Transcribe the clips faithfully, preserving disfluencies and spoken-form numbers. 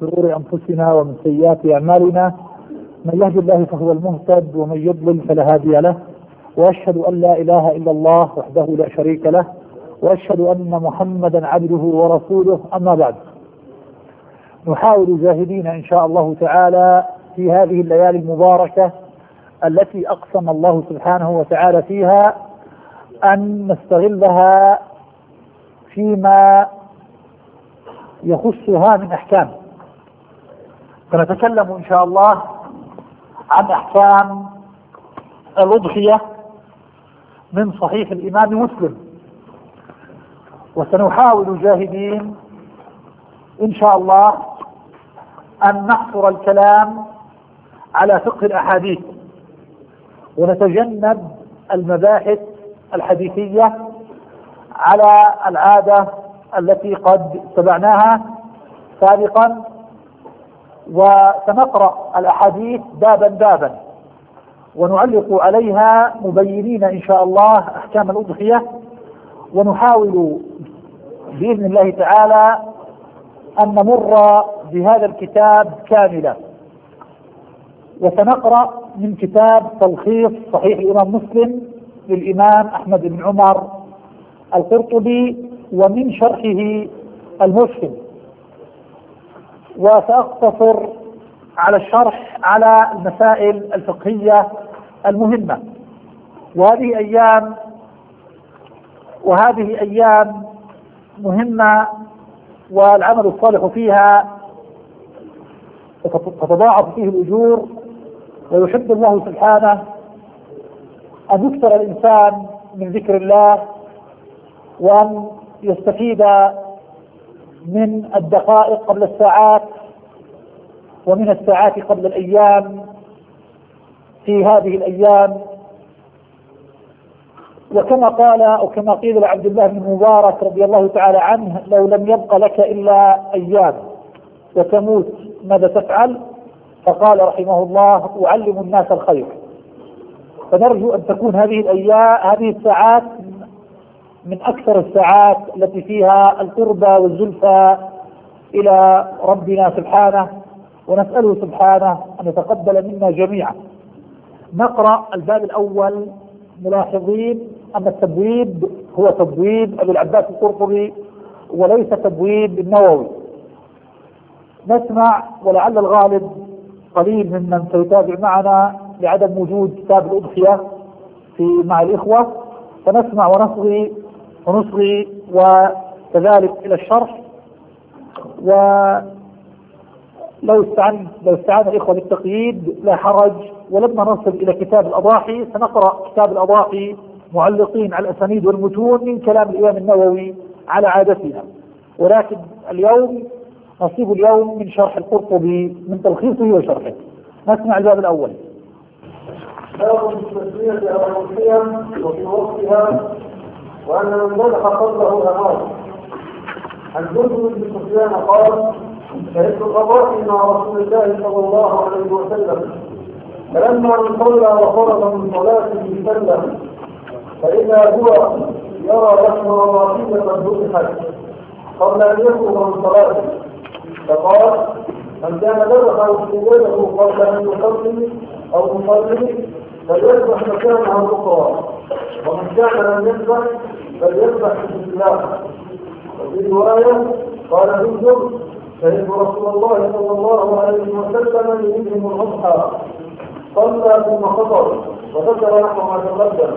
شرور أنفسنا ومن سيئات أعمالنا، من يهد الله فهو المهتد ومن يضلل فلا هادي له، وأشهد أن لا إله إلا الله وحده لا شريك له، وأشهد أن محمدا عبده ورسوله. أما بعد، نحاول جاهدين إن شاء الله تعالى في هذه الليالي المباركة التي أقسم الله سبحانه وتعالى فيها أن نستغلها فيما يخصها من أحكام. فنتكلم إن شاء الله عن أحكام الأضحية من صحيح الإمام مسلم، وسنحاول جاهدين إن شاء الله أن نحصر الكلام على فقه الأحاديث، ونتجنب المباحث الحديثية على العادة التي قد اتبعناها سابقا، وسنقرأ الأحاديث بابا بابا ونعلق عليها مبينين إن شاء الله أحكام الأضحية، ونحاول بإذن الله تعالى أن نمر بهذا الكتاب كاملا. وسنقرأ من كتاب تلخيص صحيح الإمام مسلم للإمام أحمد بن عمر القرطبي ومن شرحه المفهم، وسأقتصر على الشرح على المسائل الفقهية المهمة. وهذه أيام وهذه أيام مهمة، والعمل الصالح فيها تتضاعف فيه الأجور، ويحب الله سبحانه أن يكثر الإنسان من ذكر الله، وأن يستفيد من الدقائق قبل الساعات ومن الساعات قبل الأيام في هذه الأيام. وكما قال أو كما قيل لعبد الله بن مبارك رضي الله تعالى عنه: لو لم يبق لك إلا أيام وتموت ماذا تفعل؟ فقال رحمه الله: أعلم الناس الخير. فنرجو أن تكون هذه الأيام هذه الساعات من أكثر الساعات التي فيها القربى والزلفى إلى ربنا سبحانه، ونسأله سبحانه أن يتقبل منا جميعا. نقرأ الباب الأول ملاحظين أن التبويب هو تبويب أبي العباس القرطبي وليس تبويب النووي. نسمع، ولعل الغالب قليل ممن سيتابع معنا لعدم وجود كتاب الأضحية في مع الإخوة، فنسمع ونصغي ونصغي وكذلك إلى الشرح. ولو استعان لو استعان الإخوة بالتقييد لا حرج. ولما نصل إلى كتاب الأضاحي سنقرأ كتاب الأضاحي معلقين على الأسانيد والمتون من كلام الإمام النووي على عادتنا، ولكن اليوم نصيب اليوم من شرح القرطبي من تلخيصه وشرحه. نسمع الباب الأول. باب التسمية أو الأضحية وفي وقتها، وأن من ذبح قبله أمام. عن جندب بن سفيان قال: شهدت القضاء مع رسول الله صلى الله عليه وسلم، فلما صلى وفرغ من صلاته سلم، فإذا هو يرى لحم رضاعية قد ذبحت قبل أن يفرغ من صلاته، فقال: من كان ذبح وسيده قبل أن يصلي أو يصلي فليذبح مكانها الأخرى، ومن كان لم يذبح فليذبح في السلاح. وفي رواية قال جندب: شهدت رسول الله صلى الله عليه وسلم يريهم الأضحى، صلى ثم خطر، وذكر نحو ما تقدم.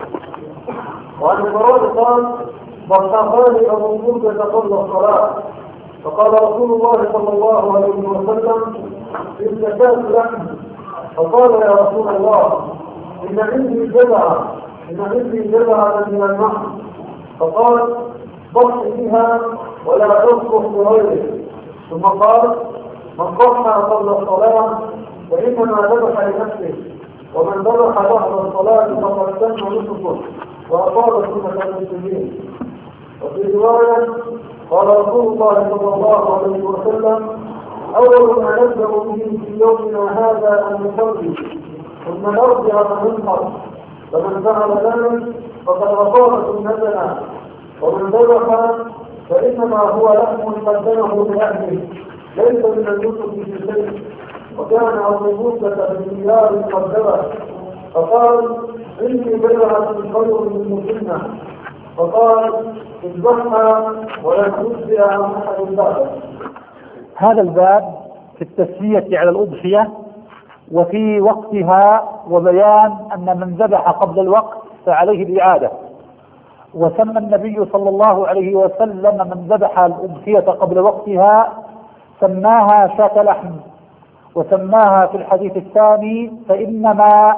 وعن البراء قال: ضحاخان أبو موسى قبل الصلاة، فقال رسول الله صلى الله عليه وسلم: إن زكاة لحم. فقال: يا رسول الله، إن عندي جذعة إن عندي جذعة من اللحم. فقال: ضح بها ولا تصرف بغيره. ثم قال: من ضحى قبل الصلاة فإنما ذبح لنفسه، ومن ذبح بعد الصلاة فقد تم نصفه وأصاب سنة المسلمين. وفي رواية قال رسول الله صلى الله عليه وسلم: أول ما نبدأ به في يومنا هذا أن نصلي ثم نرجع فننحر، فمن فعل ذلك فقد أصاب سنتنا، ومن ذبح فإنما هو لحم قدمه بأهله ليس من النسك في شيء. وكان أبو موسى بالديار مقدمة فقال إني بلغت الخير من مسلمة فقال اذبحها ولا تجزي عن أحد بعدك. هذا الباب في التسمية على الأضحية وفي وقتها وبيان أن من ذبح قبل الوقت فعليه الإعادة. وسمى النبي صلى الله عليه وسلم من ذبح الأضحية قبل وقتها سماها شاة لحم، وسماها في الحديث الثاني فإنما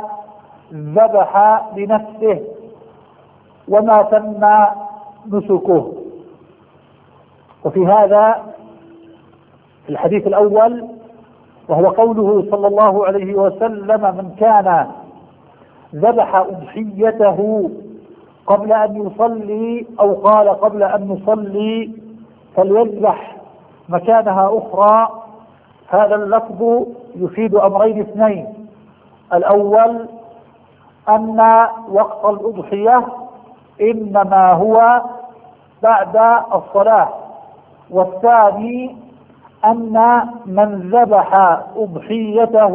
ذبح لنفسه وما تم نسكه. وفي هذا في الحديث الأول وهو قوله صلى الله عليه وسلم من كان ذبح أضحيته قبل أن يصلي أو قال قبل أن يصلي فليذبح مكانها أخرى. هذا اللفظ يفيد أمرين اثنين: الأول أن وقت الأضحية إنما هو بعد الصلاة، والثاني أن من ذبح أضحيته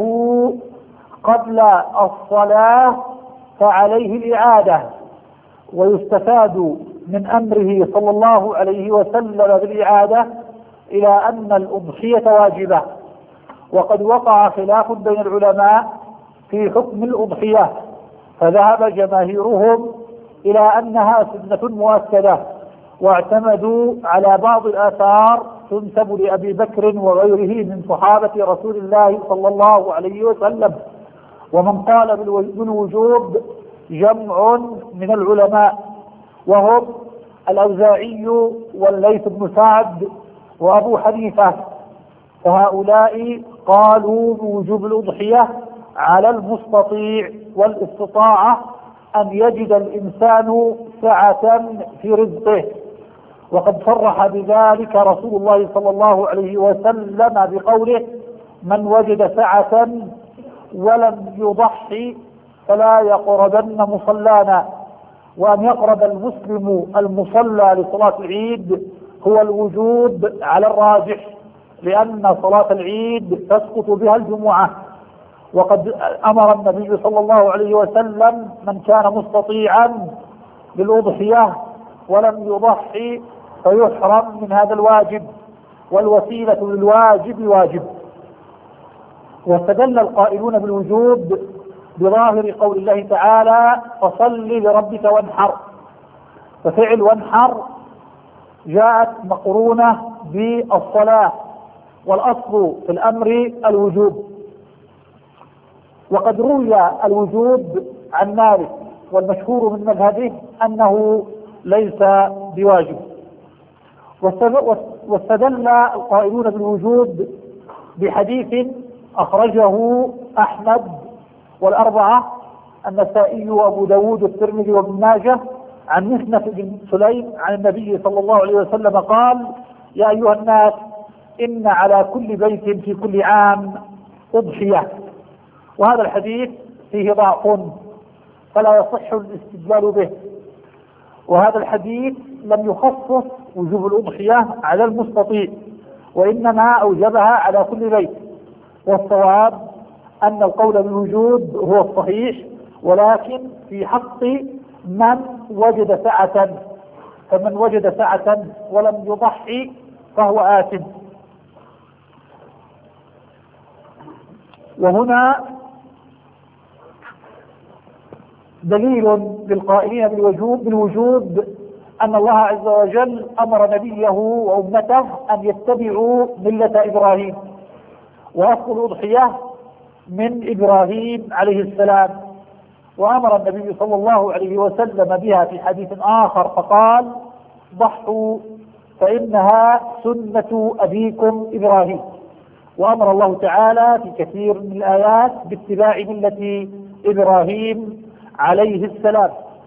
قبل الصلاة فعليه الإعادة. ويستفاد من أمره صلى الله عليه وسلم بالإعادة إلى أن الأضحية واجبة. وقد وقع خلاف بين العلماء في حكم الأضحية، فذهب جماهيرهم إلى أنها سنة مؤكدة، واعتمدوا على بعض الآثار تنسب لأبي بكر وغيره من صحابة رسول الله صلى الله عليه وسلم. ومن قال بالوجوب جمع من العلماء وهم الأوزاعي والليث بن سعد وأبو حنيفة، فهؤلاء قالوا بوجوب الأضحية على المستطيع والاستطاعة أن يجد الإنسان سعة في رزقه. وقد صرح بذلك رسول الله صلى الله عليه وسلم بقوله من وجد سعة ولم يضحي فلا يقربن مصلانا. وأن يقرب المسلم المصلى لصلاة العيد هو الوجوب على الراجح، لأن صلاة العيد تسقط بها الجمعة. وقد أمر النبي صلى الله عليه وسلم من كان مستطيعا بالأضحية ولم يضحي فيحرم من هذا الواجب، والوسيلة للواجب واجب. واستدل القائلون بالوجوب بظاهر قول الله تعالى فصل لربك وانحر، ففعل وانحر جاءت مقرونة بالصلاة، والأصل في الأمر الوجوب. وقد روي الوجوب عن مالك، والمشهور من مذهبه أنه ليس بواجب. واستدل القائلون بالوجوب بحديث أخرجه أحمد والأربعة النسائي وأبو داود والترمذي وابن ماجه عن مسنة بن سليم عن النبي صلى الله عليه وسلم قال يا أيها الناس إن على كل بيت في كل عام أضحية. وهذا الحديث فيه ضعف فلا يصح الاستدلال به. وهذا الحديث لم يخصص وجوب الأضحية على المستطيع، وإنما أوجبها على كل بيت. والصواب أن القول بالوجوب هو الصحيح، ولكن في حق من وجد سعة، فمن وجد سعة ولم يضحي فهو آثم. وهنا دليل للقائلين بالوجوب, بالوجوب أن الله عز وجل أمر نبيه وأمته أن يتبعوا ملة إبراهيم، وأصل الأضحية من إبراهيم عليه السلام. وأمر النبي صلى الله عليه وسلم بها في حديث آخر فقال ضحوا فإنها سنة أبيكم إبراهيم. وأمر الله تعالى في كثير من الآيات باتباع ملة إبراهيم عليه السلام.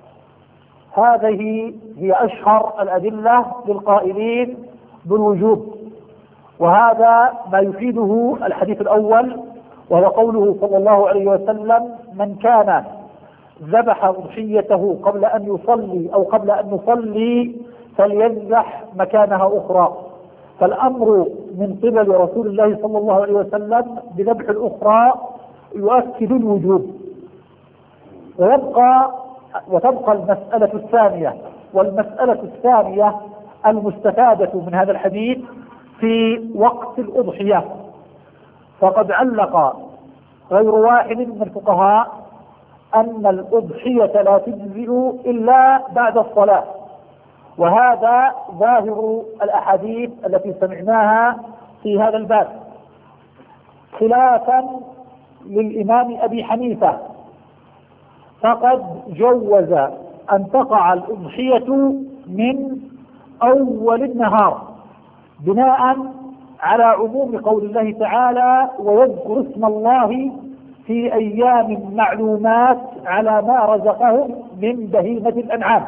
هذه هي أشهر الأدلة للقائلين بالوجوب. وهذا ما يفيده الحديث الأول، وهو قوله صلى الله عليه وسلم من كان ذبح أضحيته قبل أن يصلي أو قبل أن يصلي فليذبح مكانها أخرى. فالأمر من قبل رسول الله صلى الله عليه وسلم بذبح الأخرى يؤكد الوجوب. ويبقى وتبقى المسألة الثانية، والمسألة الثانية المستفادة من هذا الحديث في وقت الأضحية. فقد علق غير واحد من الفقهاء أن الأضحية لا تجزئ إلا بعد الصلاة، وهذا ظاهر الأحاديث التي سمعناها في هذا الباب، خلافا للإمام أبي حنيفة، فقد جوز أن تقع الأضحية من أول النهار بناء على عموم قول الله تعالى: ويذكر اسم الله في أيام معلومات على ما رزقهم من بهيمة الأنعام.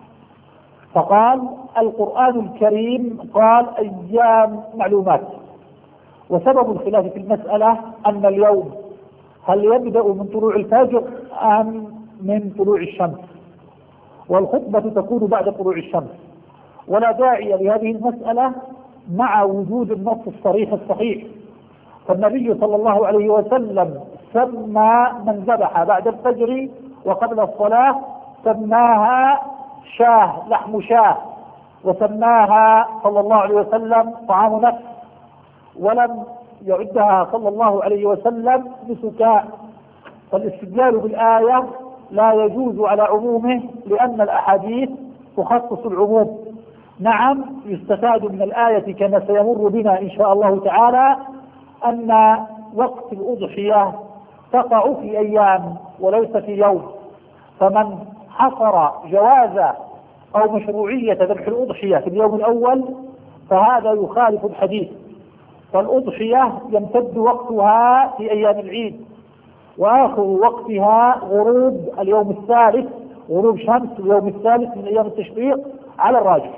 فقال القرآن الكريم قال أيام معلومات. وسبب الخلاف في المسألة أن اليوم هل يبدأ من طلوع الفجر أم من طلوع الشمس، والخطبة تكون بعد طلوع الشمس، ولا داعي لهذه المسألة مع وجود النص الصريح الصحيح. فالنبي صلى الله عليه وسلم سمى من ذبح بعد الفجر وقبل الصلاة سماها شاه، لحم شاه، وسماها صلى الله عليه وسلم طعام نفس، ولم يعدها صلى الله عليه وسلم نسكا. فالاستدلال بالآية لا يجوز على عمومه لأن الأحاديث تخصص العموم. نعم، يستفاد من الآية كما سيمر بنا إن شاء الله تعالى أن وقت الأضحية تقع في أيام وليس في يوم، فمن حصر جواز أو مشروعية ذبح الأضحية في اليوم الأول فهذا يخالف الحديث. فالأضحية يمتد وقتها في أيام العيد، وآخر وقتها غروب اليوم الثالث، غروب شمس اليوم الثالث من أيام التشريق على الراجح.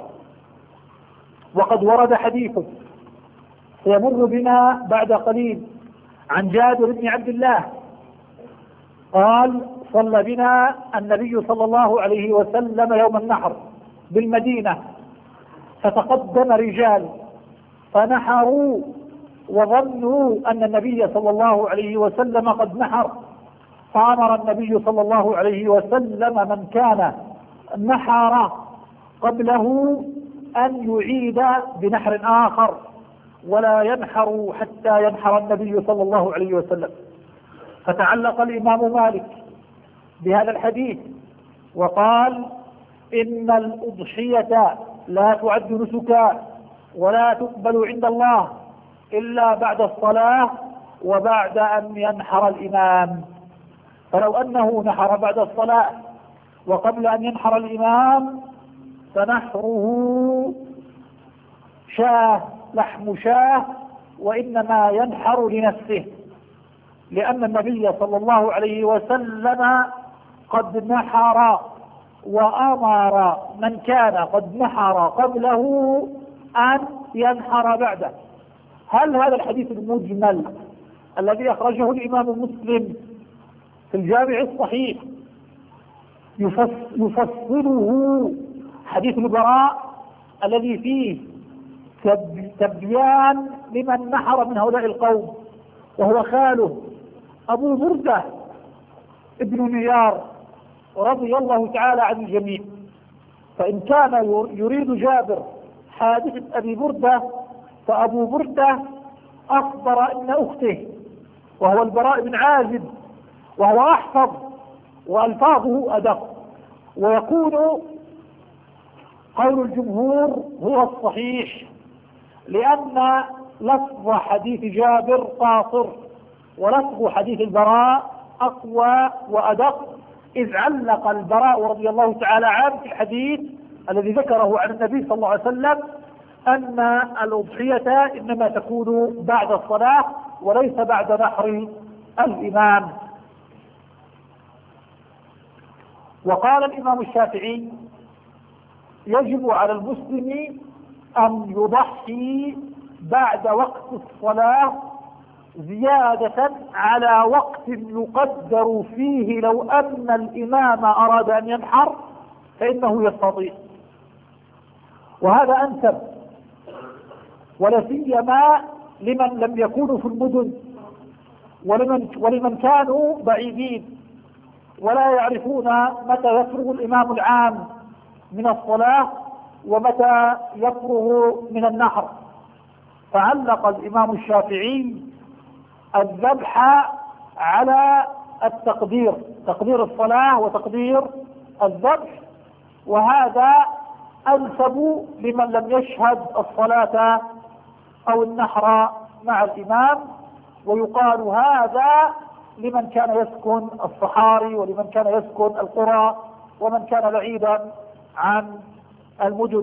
وقد ورد حديث سيمر بنا بعد قليل عن جابر بن عبد الله قال: صلى بنا النبي صلى الله عليه وسلم يوم النحر بالمدينة، فتقدم رجال فنحروا وظنوا أن النبي صلى الله عليه وسلم قد نحر، فأمر النبي صلى الله عليه وسلم من كان نحر قبله أن يعيد بنحر آخر ولا ينحر حتى ينحر النبي صلى الله عليه وسلم. فتعلق الإمام مالك بهذا الحديث وقال: إن الأضحية لا تعد نسكا ولا تقبل عند الله إلا بعد الصلاة وبعد أن ينحر الإمام. فلو أنه نحر بعد الصلاة وقبل أن ينحر الإمام فنحره شاه، لحم شاه، وإنما ينحر لنفسه، لأن النبي صلى الله عليه وسلم قد نحر وأمر من كان قد نحر قبله أن ينحر بعده. هل هذا الحديث المجمل الذي أخرجه الإمام مسلم في الجامع الصحيح يفصله حديث البراء الذي فيه تبيان لمن نحر من هؤلاء القوم، وهو خاله أبو بردة ابن نيار رضي الله تعالى عن الجميع؟ فإن كان يريد جابر حادثة أبي بردة فأبو بردة أخبر أن أخته وهو البراء بن عازب، وهو أحفظ وألفاظه أدق، ويكون قول الجمهور هو الصحيح، لأن لفظ حديث جابر قاصر ولفظ حديث البراء أقوى وأدق، إذ علق البراء رضي الله تعالى عنه في الحديث الذي ذكره عن النبي صلى الله عليه وسلم أن الأضحية إنما تكون بعد الصلاة وليس بعد نحر الإمام. وقال الإمام الشافعي: يجب على المسلم أن يضحي بعد وقت الصلاة زيادة على وقت يقدر فيه لو أن الإمام أراد أن ينحر فإنه يستطيع. وهذا أنسب، ولا سيما لمن لم يكونوا في المدن، ولمن, ولمن كانوا بعيدين ولا يعرفون متى يفرغ الإمام العام من الصلاة ومتى يفرغ من النحر. فعلق الإمام الشافعي الذبح على التقدير، تقدير الصلاة وتقدير الذبح، وهذا أنسب لمن لم يشهد الصلاة أو النحر مع الإمام، ويقال هذا لمن كان يسكن الصحاري ولمن كان يسكن القرى ومن كان بعيدا عن المدن.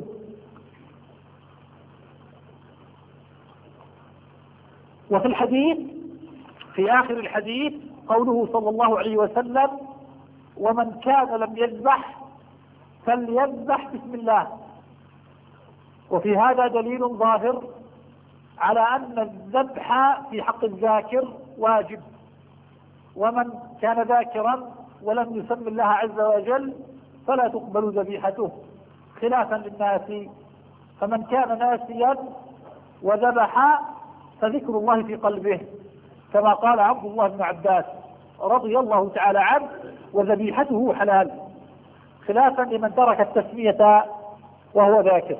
وفي الحديث في آخر الحديث قوله صلى الله عليه وسلم: ومن كان لم يذبح فليذبح بسم الله. وفي هذا دليل ظاهر على أن الذبح في حق الذاكر واجب، ومن كان ذاكرا ولم يسم الله عز وجل فلا تقبل ذبيحته، خلافا للناس، فمن كان ناسيا وذبح فذكر الله في قلبه، كما قال عبد الله بن عباس رضي الله تعالى عنه: وذبيحته حلال، خلافا لمن ترك التسمية وهو ذاكر.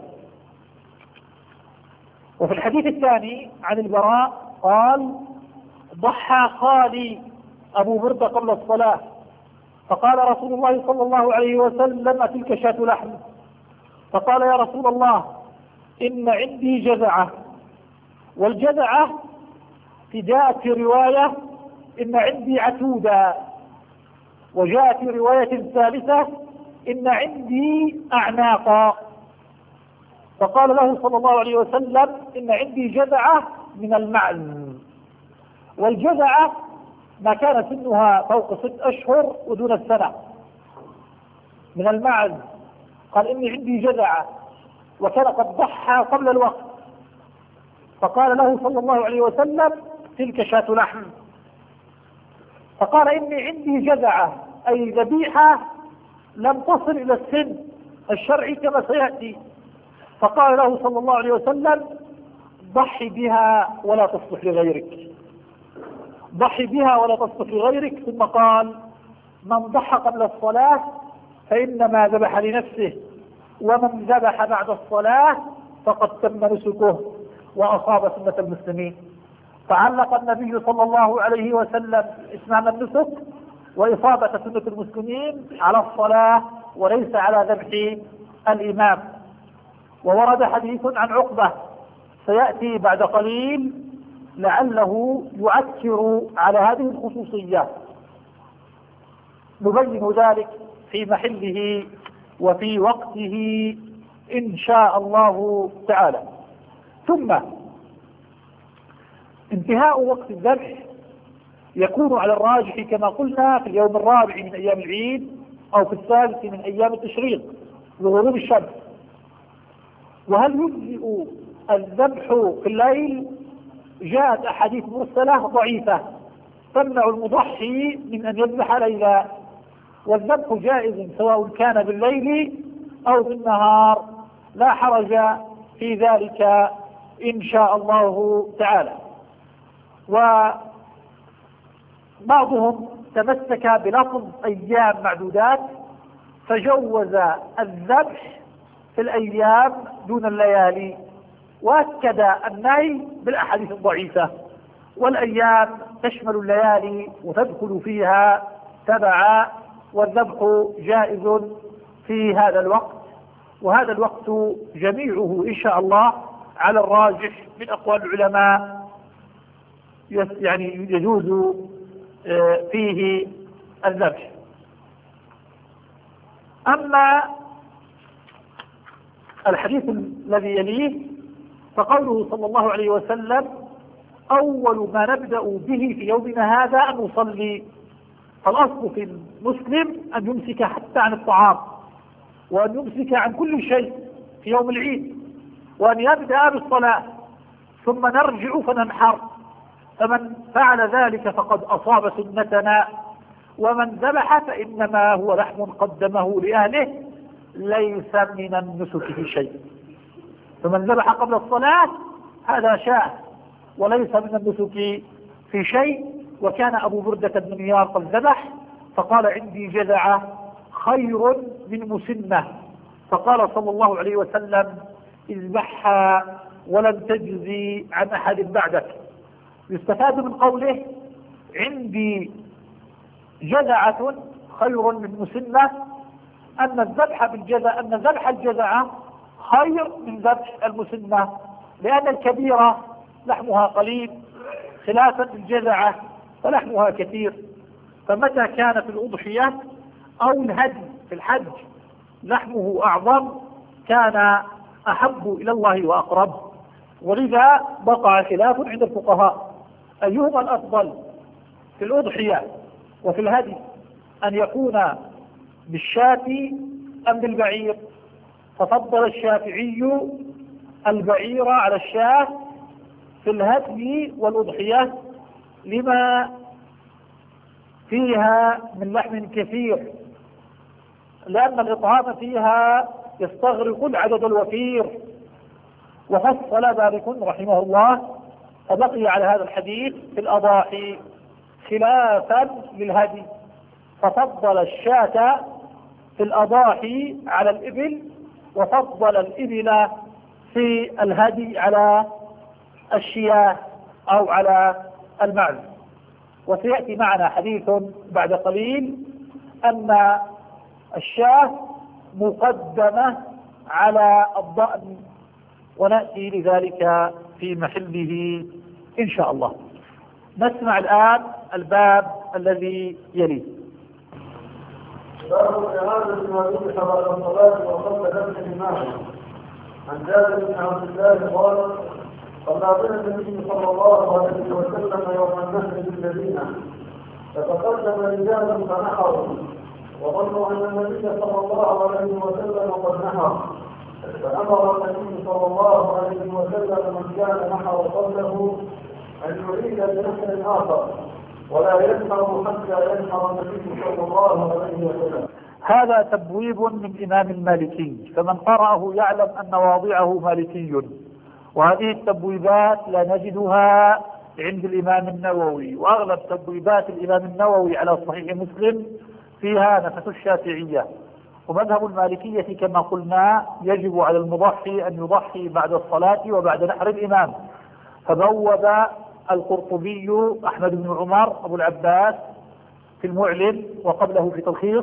وفي الحديث الثاني عن البراء قال: ضحى خالي أبو بردة قبل الصلاة، فقال رسول الله صلى الله عليه وسلم: أتلك شاة لحم؟ فقال: يا رسول الله إن عندي جذعة. والجذعة جاءت في رواية إن عندي عتودا، وجاءت في رواية ثالثة إن عندي أعناقا. فقال له صلى الله عليه وسلم: إن عندي جذعة من المعز. والجذعة ما كان سنها فوق ست أشهر ودون السنة من المعز. قال: إني عندي جذعة، وكان قد ضحى قبل الوقت. فقال له صلى الله عليه وسلم: تلك شاة لحم. فقال: إني عندي جذعة، أي ذبيحة لم تصل إلى السن الشرعي كما سيأتي. فقال له صلى الله عليه وسلم: ضحي بها ولا تصلح لغيرك، ضحي بها ولا تصلح لغيرك. ثم قال: من ضحى قبل الصلاة فإنما ذبح لنفسه، ومن ذبح بعد الصلاة فقد تم نسكه وأصاب سنة المسلمين. فعلق النبي صلى الله عليه وسلم إتمام النسك وإصابة سنة المسلمين على الصلاة وليس على ذبح الإمام. وورد حديث عن عقبة سيأتي بعد قليل لعله يؤثر على هذه الخصوصية، نبين ذلك في محله وفي وقته إن شاء الله تعالى. ثم انتهاء وقت الذبح يكون على الراجح كما قلنا في اليوم الرابع من أيام العيد أو في الثالث من أيام التشريق لغروب الشمس. وهل يجزئ الذبح في الليل؟ جاءت أحاديث مرسلة ضعيفة تمنع المضحي من أن يذبح ليلا، والذبح جائز سواء كان بالليل أو بالنهار، لا حرج في ذلك إن شاء الله تعالى. وبعضهم تمسك بلفظ أيام معدودات فجوز الذبح في الأيام دون الليالي، وأكد النهي بالأحاديث الضعيفة، والأيام تشمل الليالي وتدخل فيها تبعا، والذبح جائز في هذا الوقت. وهذا الوقت جميعه إن شاء الله على الراجح من أقوال العلماء يعني يجوز فيه الذبح. أما الحديث الذي يليه فقوله صلى الله عليه وسلم: أول ما نبدأ به في يومنا هذا أن نصلي. فالأصل في المسلم أن يمسك حتى عن الطعام، وأن يمسك عن كل شيء في يوم العيد، وأن يبدأ بالصلاة ثم نرجع فننحر. فمن فعل ذلك فقد أصاب سنتنا، ومن ذبح فإنما هو لحم قدمه لأهله ليس من النسك في شيء. فمن ذبح قبل الصلاة هذا شاة وليس من النسك في شيء. وكان أبو بردة بن نيار قد ذبح فقال عندي جذعة خير من مسنة، فقال صلى الله عليه وسلم اذبحها ولن تجزي عن أحد بعدك. يستفاد من قوله عندي جذعة خير من مسنة أن الذبح بالجذع أن ذبح الجذعة خير من ذبح المسنة، لأن الكبيرة لحمها قليل خلافا للجذعة فلحمها كثير. فمتى كانت الأضحية أو الهدي في الحج لحمه أعظم كان أحب إلى الله وأقرب. ولذا وقع خلاف عند الفقهاء أيهما الأفضل في الأضحية وفي الهدي، أن يكون بالشاة أم بالبعير؟ ففضل الشافعي البعير على الشاة في الهدي والأضحية لما فيها من لحم كثير، لأن الإطعام فيها يستغرق العدد الوفير. وفصل مالك رحمه الله فبقي على هذا الحديث في الأضاحي خلافا للهدي، ففضل الشاة في الأضاحي على الإبل، وفضل الإبل في الهدي على الشياه أو على المعز. وسيأتي معنا حديث بعد قليل أن الشاة مقدمة على الضأن، ونأتي لذلك في محله إن شاء الله. نسمع الآن الباب الذي يليه. باب إعادة ما ذبح بعد الصلاة وقبل ذبح الإمام. عن جابر بن عبد الله قال صلى بنا النبي صلى الله عليه وسلم يوم النحر بالمدينة فتقدم رجال فنحروا وظنوا أن النبي صلى الله عليه وسلم قد نحر، فأمر النبي صلى الله عليه وسلم من كان نحر قبله أن يريد بنحر آخر ولا ينحر حتى ينحر النبي صلى الله عليه وسلم. هذا تبويب من إمام المالكي، فمن قرأه يعلم أن واضعه مالكي، وهذه التبويبات لا نجدها عند الإمام النووي، وأغلب تبويبات الإمام النووي على صحيح مسلم فيها نفس الشافعية. ومذهب المالكية كما قلنا يجب على المضحي أن يضحي بعد الصلاة وبعد نحر الإمام. فبوب القرطبي أحمد بن عمر أبو العباس في المعلم وقبله في تلخيص،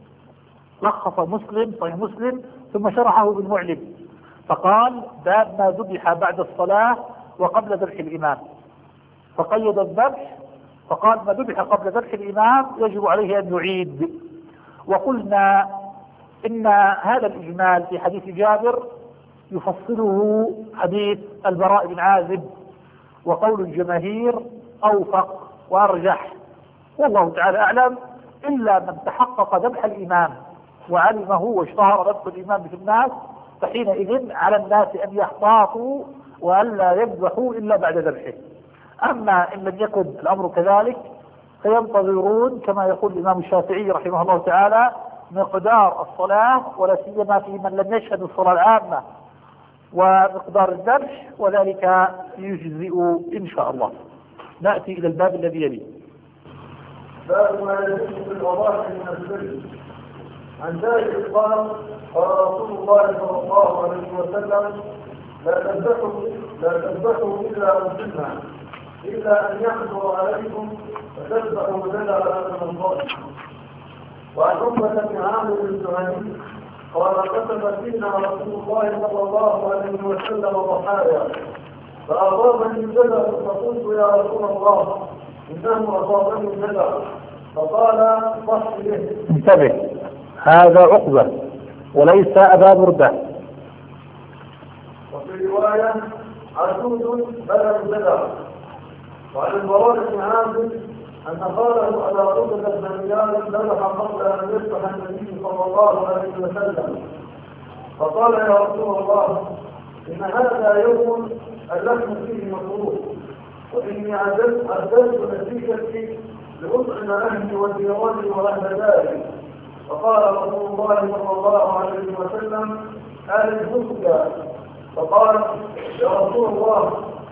لخص مسلم صحيح مسلم ثم شرحه بالمعلم، فقال باب ما ذبح بعد الصلاة وقبل ذبح الإمام، فقيد الذبح فقال ما ذبح قبل ذبح الإمام يجب عليه أن يعيد. وقلنا إن هذا الإجمال في حديث جابر يفصله حديث البراء بن عازب، وقول الجماهير أوفق وأرجح والله تعالى أعلم، إلا من تحقق ذبح الإمام وعلمه واشتهر ذبح الإمام في الناس، فحينئذ على الناس أن يحتاطوا وألا يذبحوا إلا بعد ذبحه. أما إن لم يكن الأمر كذلك فينتظرون كما يقول الإمام الشافعي رحمه الله تعالى مقدار الصلاة، ولا سيما في من لم يشهد الصلاة العامة، ومقدار الذبح، وذلك يجزئ إن شاء الله. نأتي إلى الباب الذي يليه. باب ما يجب في الأضاحي من السر. عن ذلك قال قال رسول الله صلى الله عليه وسلم لا تذبحوا لا تذبحوا إلا مسلما إلا أن يحضر عليكم فتذبحوا بدل على المنظر. وعن عقبة بن عامر الجهني قال كتب فينا رسول الله صلى الله عليه وسلم ضحايا فأصابني الجدع فقلت يا رسول الله إنه أصابني الجدع فقال ضح به. انتبه، هذا عقبة وليس أبا بردة. وفي رواية عجوز بلغ الجدع. وعن البراء بن عازب أن قاله على عقبة بن نيار ذبح قبل أن يذبح النبي صلى الله عليه وسلم، فقال يا رسول الله إن هذا يوم اللحم فيه مكروه، وإني عدلت عدلت نتيجتي لأطعم أهلي وجيراني وأهل داري. فقال رسول الله صلى الله عليه وسلم هذه الهدى. فقال يا رسول الله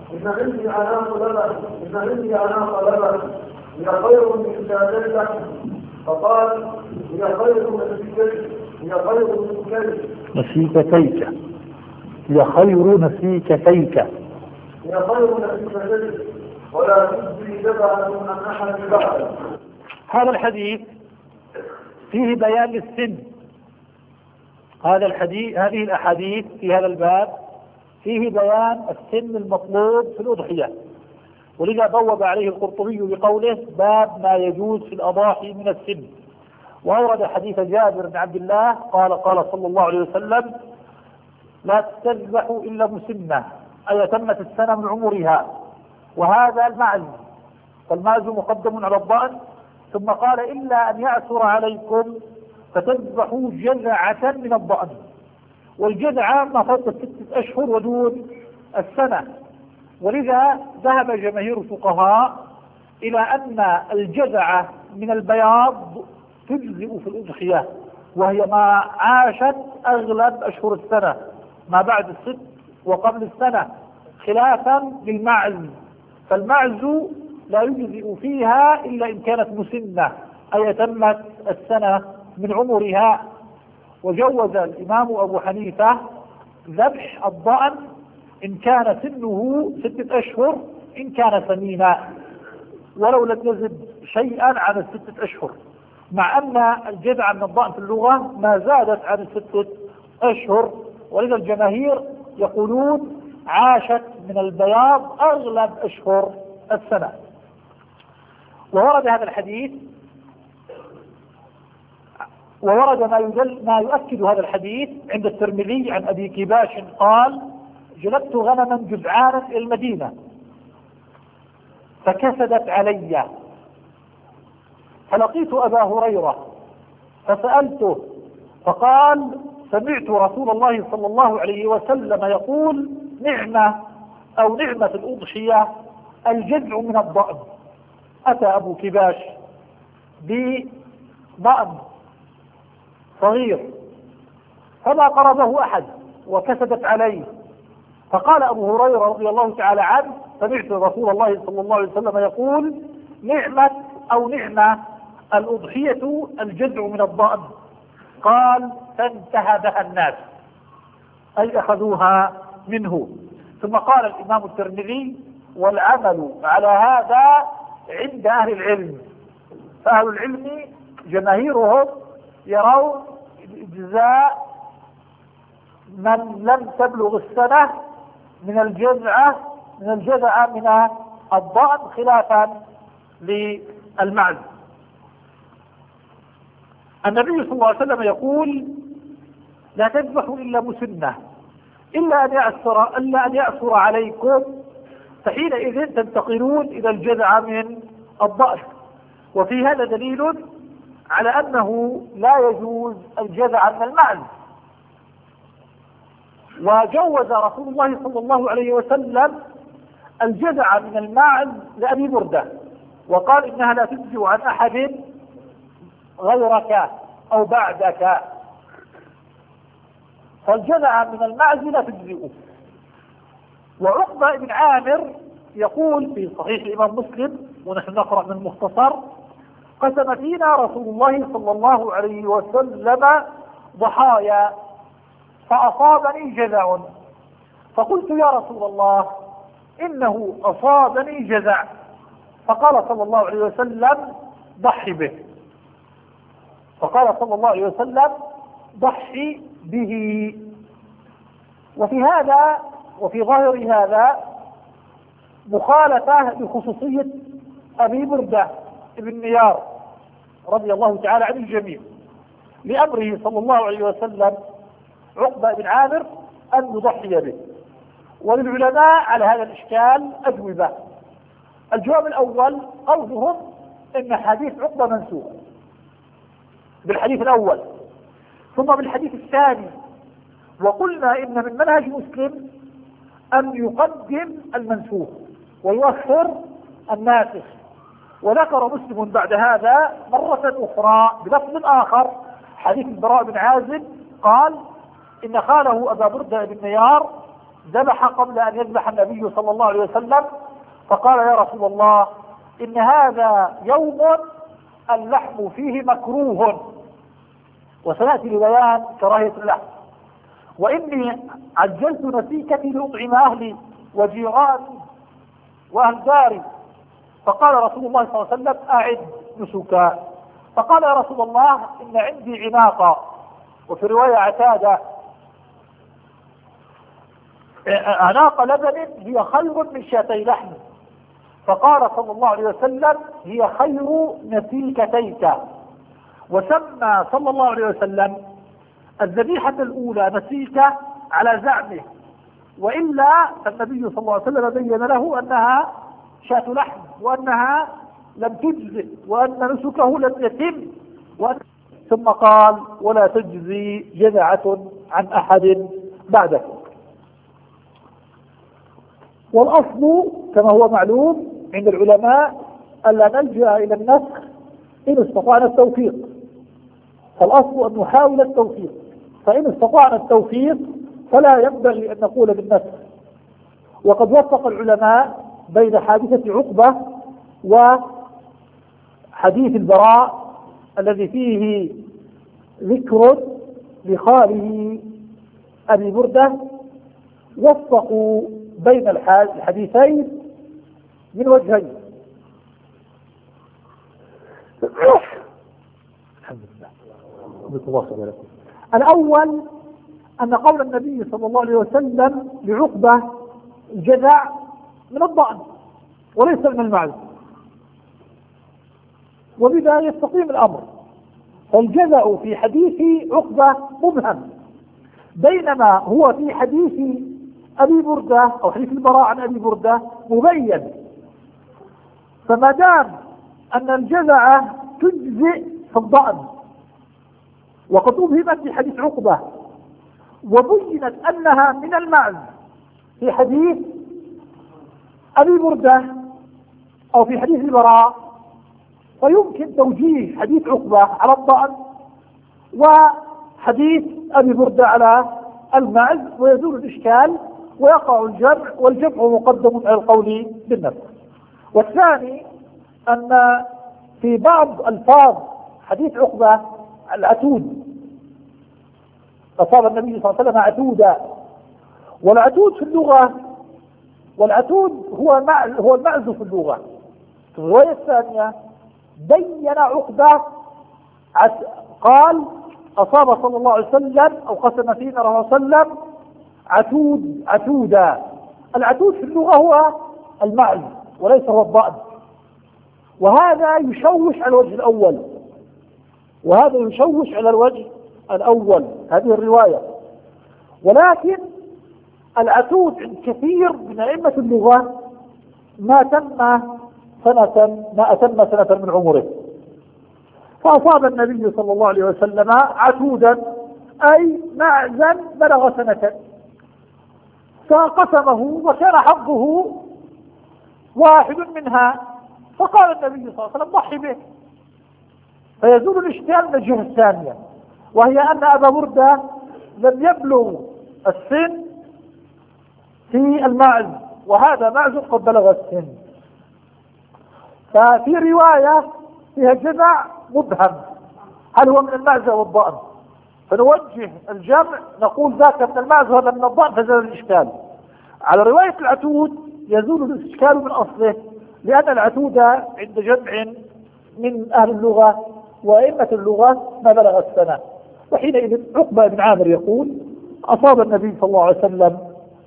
إن عندي عناق لبن إن عندي عناق لبن هي خير من شهادتك. فقال هي خير من نسيكتيك هي خير من نسيكتيك هي خير نسيكتيك هي خير من نسيكتيك ولا تجزي جبعا من أحد بعد. هذا الحديث فيه بيان للسن. هذا الحديث هذه الأحاديث في هذا الباب فيه بيان السن المطلوب في الأضحية، ولذا بوب عليه القرطبي بقوله باب ما يجوز في الأضاحي من السن. وأورد حديث جابر بن عبد الله قال قال صلى الله عليه وسلم لا تذبحوا إلا مسنة، أي تمت السنة من عمرها، وهذا المعز، فالمعز مقدم على الضأن. ثم قال إلا أن يعثر عليكم فتذبحوا جذعة من الضأن، والجذعة ما فوق الستة أشهر ودون السنة. ولذا ذهب جماهير الفقهاء إلى أن الجذعة من البياض تجزئ في الأضحية، وهي ما عاشت أغلب أشهر السنة ما بعد الست وقبل السنة، خلافا للمعز، فالمعز لا يجزئ فيها إلا إن كانت مسنة، أي تمت السنة من عمرها. وجوز الإمام أبو حنيفة ذبح الضأن إن كان سنه ستة أشهر إن كان سمينا، ولو لم يزد شيئا عن الستة أشهر، مع أن الجذع من الضأن في اللغة ما زادت عن الستة أشهر. ولذا الجماهير يقولون عاشت من البياض أغلب أشهر السنة. وورد هذا الحديث وورد ما يدل ما يؤكد هذا الحديث عند الترمذي عن أبي كباش قال جلبت غنما جذعانا إلى المدينة فكسدت علي، فلقيت أبا هريرة فسألته فقال سمعت رسول الله صلى الله عليه وسلم يقول نعمة أو نعمة الأضحية الجذع من الضأن. أتى أبو كباش بضأن صغير فما قربه أحد وكسدت عليه، فقال أبو هريرة رضي الله تعالى عنه سمعت رسول الله صلى الله عليه وسلم يقول نعمة أو نعمة الأضحية الجذع من الضأن. قال فانتهبها الناس، أي أخذوها منه. ثم قال الإمام الترمذي والعمل على هذا عند أهل العلم، فأهل العلم جماهيرهم يرون إجزاء من لم تبلغ السنة من الجذعة من الجذعة من الضأن خلافا للمعز. النبي صلى الله عليه وسلم يقول لا تذبحوا إلا مسنة إلا أن يأثر إلا أن يأثر عليكم، فحينئذ تنتقلون إلى الجذع من الضأن. وفي هذا دليل على أنه لا يجوز الجذع من المعز. وجوز رسول الله صلى الله عليه وسلم الجذع من المعز لأبي بردة، وقال إنها لا تجزئ عن أحد غيرك أو بعدك، فالجذع من المعز لا تجزئه. وعقبة بن عامر يقول في صحيح الإمام مسلم ونحن نقرأ من المختصر قسم فينا رسول الله صلى الله عليه وسلم ضحايا فأصابني جذع، فقلت يا رسول الله إنه أصابني جذع، فقال صلى الله عليه وسلم ضحي به، فقال صلى الله عليه وسلم ضحي به. وفي هذا وفي ظاهر هذا مخالفة لخصوصية أبي بردة بن نيار رضي الله تعالى عن الجميع لأمره صلى الله عليه وسلم عقبة بن عامر أن يضحي به. وللعلماء على هذا الإشكال أجوبة. الجواب الأول قولهم إن حديث عقبة منسوخ بالحديث الأول، ثم بالحديث الثاني. وقلنا إن من منهج مسلم أن يقدم المنسوخ ويؤخر الناسخ. وذكر مسلم بعد هذا مرة أخرى بلفظ آخر حديث البراء بن عازب قال إن خاله أبا بردة بن نيار ذبح قبل أن يذبح النبي صلى الله عليه وسلم، فقال يا رسول الله إن هذا يوم اللحم فيه مكروه، وسنأتي لبيان كراهية اللحم، وإني عجلت نسيكتي لأطعم أهلي وجيراني وأهل داري. فقال رسول الله صلى الله عليه وسلم أعد نسكا. فقال يا رسول الله إن عندي عناقة، وفي رواية عتادة، عناق لبن هي خير من شاتي لحم. فقال صلى الله عليه وسلم هي خير نسيكتيك. وسمى صلى الله عليه وسلم الذبيحة الأولى نسيكة على زعمه، وإلا النبي صلى الله عليه وسلم بين له أنها شاة لحم، وأنها لم تجزئ، وأن نسكه لم يتم، وأن ثم قال ولا تجزي جذعة عن أحد بعدك. والأصل كما هو معلوم عند العلماء ألا نلجأ إلى النسخ إن استطعنا التوفيق، فالأصل أن نحاول التوفيق، فإن استطعنا التوفيق فلا ينبغي أن نقول بالنسخ. وقد وفق العلماء بين حادثة عقبة وحديث البراء الذي فيه ذكر لخاله أبي بردة، وفقوا بين الحديثين من وجهين. الحمد لله. الأول أن قول النبي صلى الله عليه وسلم لعقبة الجذع من الضأن وليس من المعز، وبذا يستقيم الأمر. فالجذع في حديث عقبة مبهم، بينما هو في حديث أبي بردة أو حديث البراء عن أبي بردة مبين. فما دام أن الجذع تجزئ في الضأن، وقد أبهمت في حديث عقبة وبينت أنها من المعز في حديث أبي بردة أو في حديث البراء، فيمكن توجيه حديث عقبة على الضأن وحديث أبي بردة على المعز، ويزول الإشكال ويقع الجمع، والجمع مقدم على القول بالنفس. والثاني أن في بعض ألفاظ حديث عقبة العتود، أصاب النبي صلى الله عليه وسلم عتودا، والعتود في اللغة، والعتود هو هو المعز في اللغة. في الرواية الثانية بين عقبة قال أصاب صلى الله عليه وسلم أو قسم فينا رسول الله صلى الله عليه وسلم عتود عتودا. العتود في اللغة هو المعز وليس هو الضأن، وهذا يشوش على الوجه الأول، وهذا يشوش على الوجه الأول هذه الرواية. ولكن العتود عند كثير من أئمة اللغة ما تم سنة ما أتم سنة من عمره. فأصاب النبي صلى الله عليه وسلم عتودا أي معزا بلغ سنة، فقسمه وكان حظه واحد منها، فقال النبي صلى الله عليه وسلم ضحي به، فيزول الاشكال من الجهة الثانية، وهي أن أبا بردة لم يبلغ السن في المعز، وهذا معز قد بلغ السن. ففي رواية فيها جذع مبهم، هل هو من المعز أو الضأن؟ فنوجه الجمع نقول ذاك من المعز وهذا من الضأن، فزال الإشكال. على رواية العتود يزول الإشكال من أصله، لأن العتود عند جمع من أهل اللغة وأئمة اللغة ما بلغ السنة. وحينئذ عقبة بن عامر يقول أصاب النبي صلى الله عليه وسلم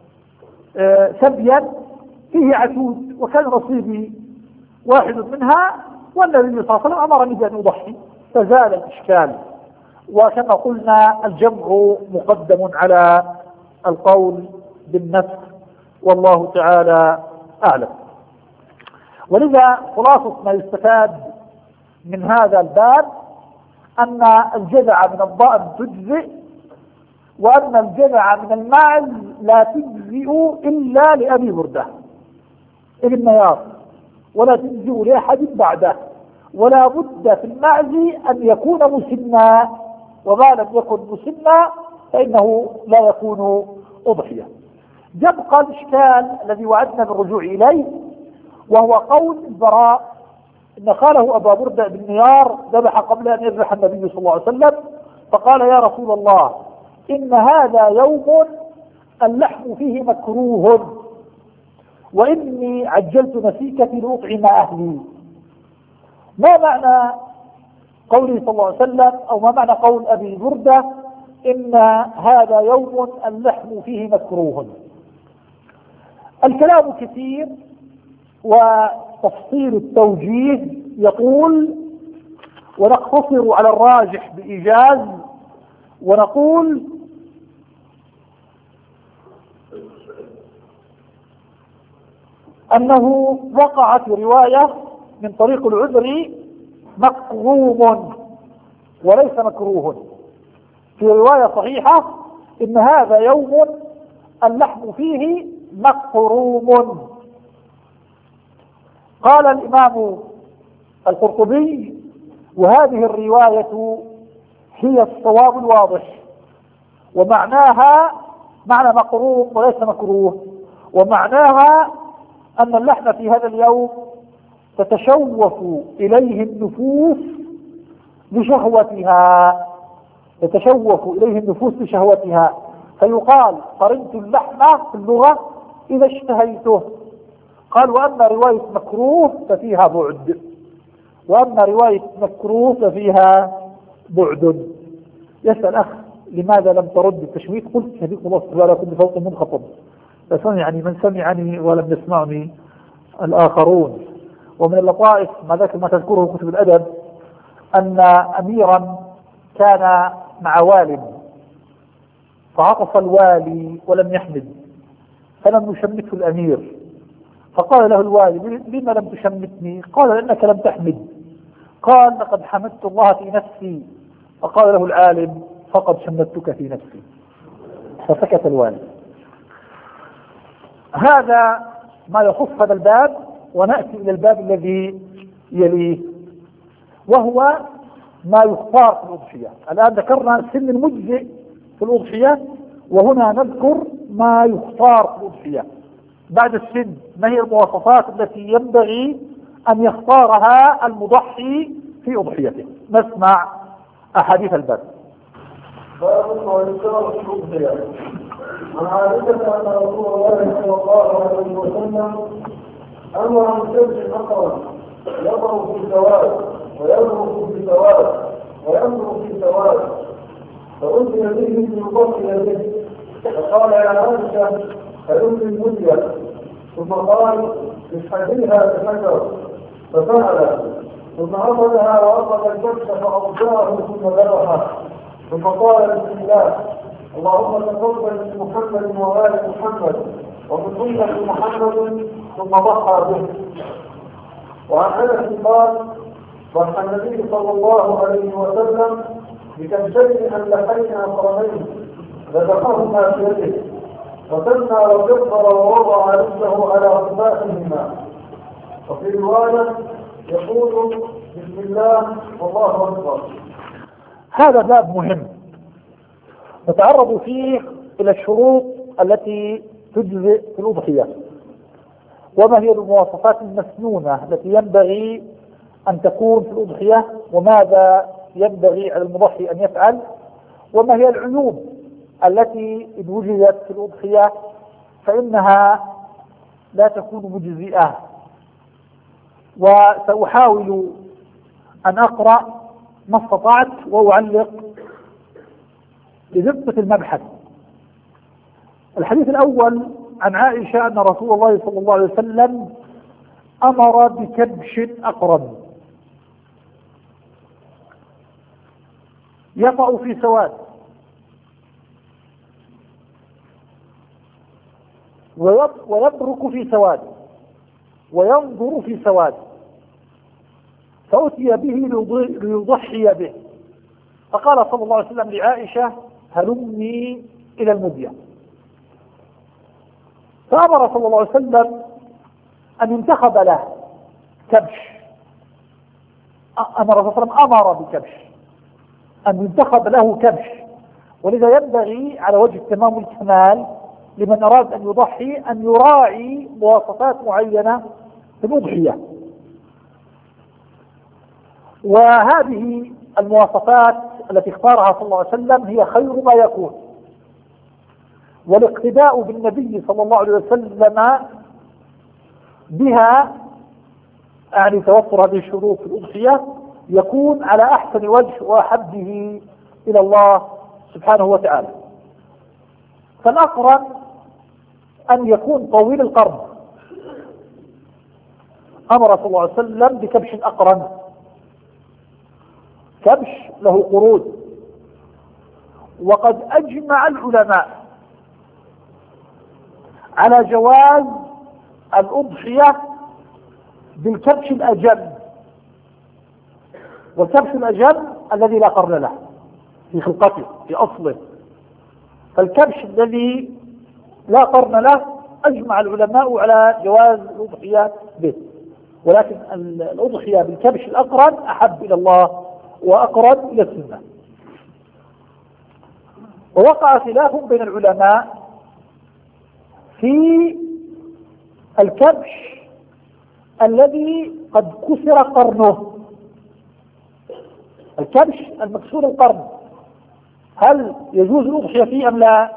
سبيا فيه عتود وكان نصيبي واحد منها، والنبي صلى الله عليه وسلم أمرني بأن أضحي، فزال الإشكال. وكما قلنا الجمع مقدم على القول بالنسخ، والله تعالى أعلم. ولذا خلاصة ما يستفاد من هذا الباب أن الجذع من الضأن تجزئ، وأن الجذع من المعز لا تجزئ إلا لأبي بردة ابن نيار، ولا تجزئ لأحد بعده، ولا بد في المعز أن يكون مسنا، وما لم يكن مسنا فإنه لا يكون أضحية. يبقى الإشكال الذي وعدنا بالرجوع إليه، وهو قول البراء إن قاله أبا بردة بن نيار ذبح قبل أن يذبح النبي صلى الله عليه وسلم، فقال يا رسول الله إن هذا يوم اللحم فيه مكروه، وإني عجلت نسيكتي لأطعم أهلي. ما معنى قوله صلى الله عليه وسلم، أو ما معنى قول أبي بردة إن هذا يوم اللحم فيه مكروه؟ الكلام كثير، وتفصيل التوجيه يقول، ونقتصر على الراجح بإيجاز ونقول أنه وقع في رواية من طريق العذر مكروم وليس مكروه. في رواية صحيحة إن هذا يوم اللحم فيه مكروم. قال الإمام القرطبي وهذه الرواية هي الصواب الواضح، ومعناها معنى مكروم وليس مكروه، ومعناها أن اللحم في هذا اليوم تتشوف إليه النفوس لشهوتها، تتشوف إليه النفوس لشهوتها، فيقال قرنت اللحم في اللغة إذا اشتهيته. قال وأما رواية مكروه ففيها بعد، وأما رواية مكروه ففيها بعد. يسأل أخ لماذا لم ترد التشويق؟ قلت هديكم الله سبحانه كل فوق منخفض، فسمعني من سمعني ولم يسمعني الآخرون. ومن اللطائف ما ذاك ما تذكره كتب الأدب أن أميرا كان مع والد، فعطف الوالي ولم يحمد، فلم يشمته الأمير، فقال له الوالي لما لم تشمتني؟ قال لأنك لم تحمد. قال لقد حمدت الله في نفسي. فقال له العالم فقد شمتك في نفسي، فسكت الوالي. هذا ما يخص هذا الباب، ونأتي إلى الباب الذي يليه وهو ما يختار في الأضحية. الآن ذكرنا السن المجزئ في الأضحية، وهنا نذكر ما يختار في الأضحية بعد السن. ما هي المواصفات التي ينبغي أن يختارها المضحي في أضحيته؟ نسمع أحاديث الباب. باب ما يشترط في الأضحية. عن عائشة أن رسول الله صلى الله عليه وسلم أمر بسبع نقرا يضع في سواد ويضرب في سواد وينظر في سواد، فأتي به ليضحي به، فقال يا عائشة هلم المدية، ثم قال اشحذيها بحجر، ففعل، ثم أخذها وأخذ الكبش فأرجعه ثم ذبحه، ثم قال بسم الله اللهم تقبل من محمد وآل محمد ومن أمة محمد، ثم ضحى به. وعن أنس قال ضحى النبي صلى الله عليه وسلم بكبشين أملحين أقرنين ذبحهما بيده، وسمى وكبر ووضع رجله على خفافهما. وفي رواية يقول بسم الله والله أكبر. هذا باب مهم نتعرض فيه إلى الشروط التي تجزئ في الأضحية، وما هي المواصفات المسنونة التي ينبغي أن تكون في الأضحية، وماذا ينبغي على المضحي أن يفعل، وما هي العيوب التي إن وجدت في الأضحية فإنها لا تكون مجزئة. وسأحاول أن أقرأ ما استطعت وأعلق لدقة المبحث. الحديث الأول عن عائشة أن رسول الله صلى الله عليه وسلم أمر بكبش أقرن يقع في سواد ويبرك في سواد وينظر في سواد، فأتي به ليضحي به، فقال صلى الله عليه وسلم لعائشة هلمي إلى المدية. فأمر صلى الله عليه وسلم أن ينتخب له كبش، أمر صلى الله عليه وسلم أمر بكبش، أن ينتخب له كبش، ولذا ينبغي على وجه التمام والكمال لمن أراد أن يضحي أن يراعي مواصفات معينة في الأضحية، وهذه المواصفات التي اختارها صلى الله عليه وسلم هي خير ما يكون، والاقتداء بالنبي صلى الله عليه وسلم بها، يعني توفر هذه الشروط في الأضحية، يكون على أحسن وجه وأحبه إلى الله سبحانه وتعالى. فالأقرن أن يكون طويل القرن، أمر صلى الله عليه وسلم بكبش أقرن، كبش له قرود. وقد أجمع العلماء على جواز الأضحية بالكبش الأجل، والكبش الأجل الذي لا قرن له في خلقته في أصله. فالكبش الذي لا قرن له أجمع العلماء على جواز الأضحية به، ولكن الأضحية بالكبش الأقرن أحب إلى الله وأقرب إلى السنة. ووقع خلاف بين العلماء في الكبش الذي قد كسر قرنه، الكبش المكسور القرن، هل يجوز الأضحية فيه أم لا؟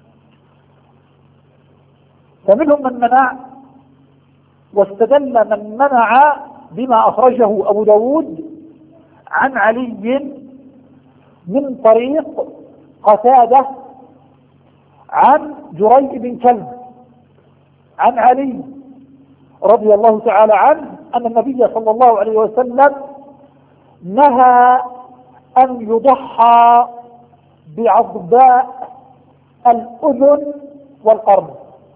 فمنهم من منع، واستدل من منع بما أخرجه أبو داود عن علي من طريق قتادة عن جريء بن كلب عن علي رضي الله تعالى عنه أن النبي صلى الله عليه وسلم نهى أن يضحى بعضباء الأذن والقرن،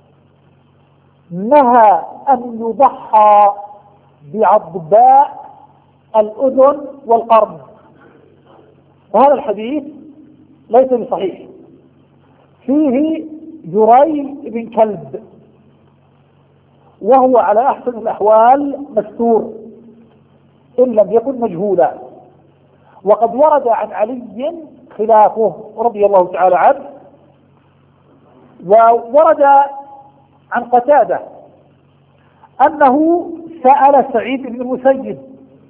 نهى أن يضحى بعضباء الأذن والقرن. وهذا الحديث ليس بصحيح، فيه جريء بن كلب، وهو على أحسن الأحوال مستور إن لم يكن مجهولا. وقد ورد عن علي خلافه رضي الله تعالى عنه، وورد عن قتادة أنه سأل سعيد بن المسيب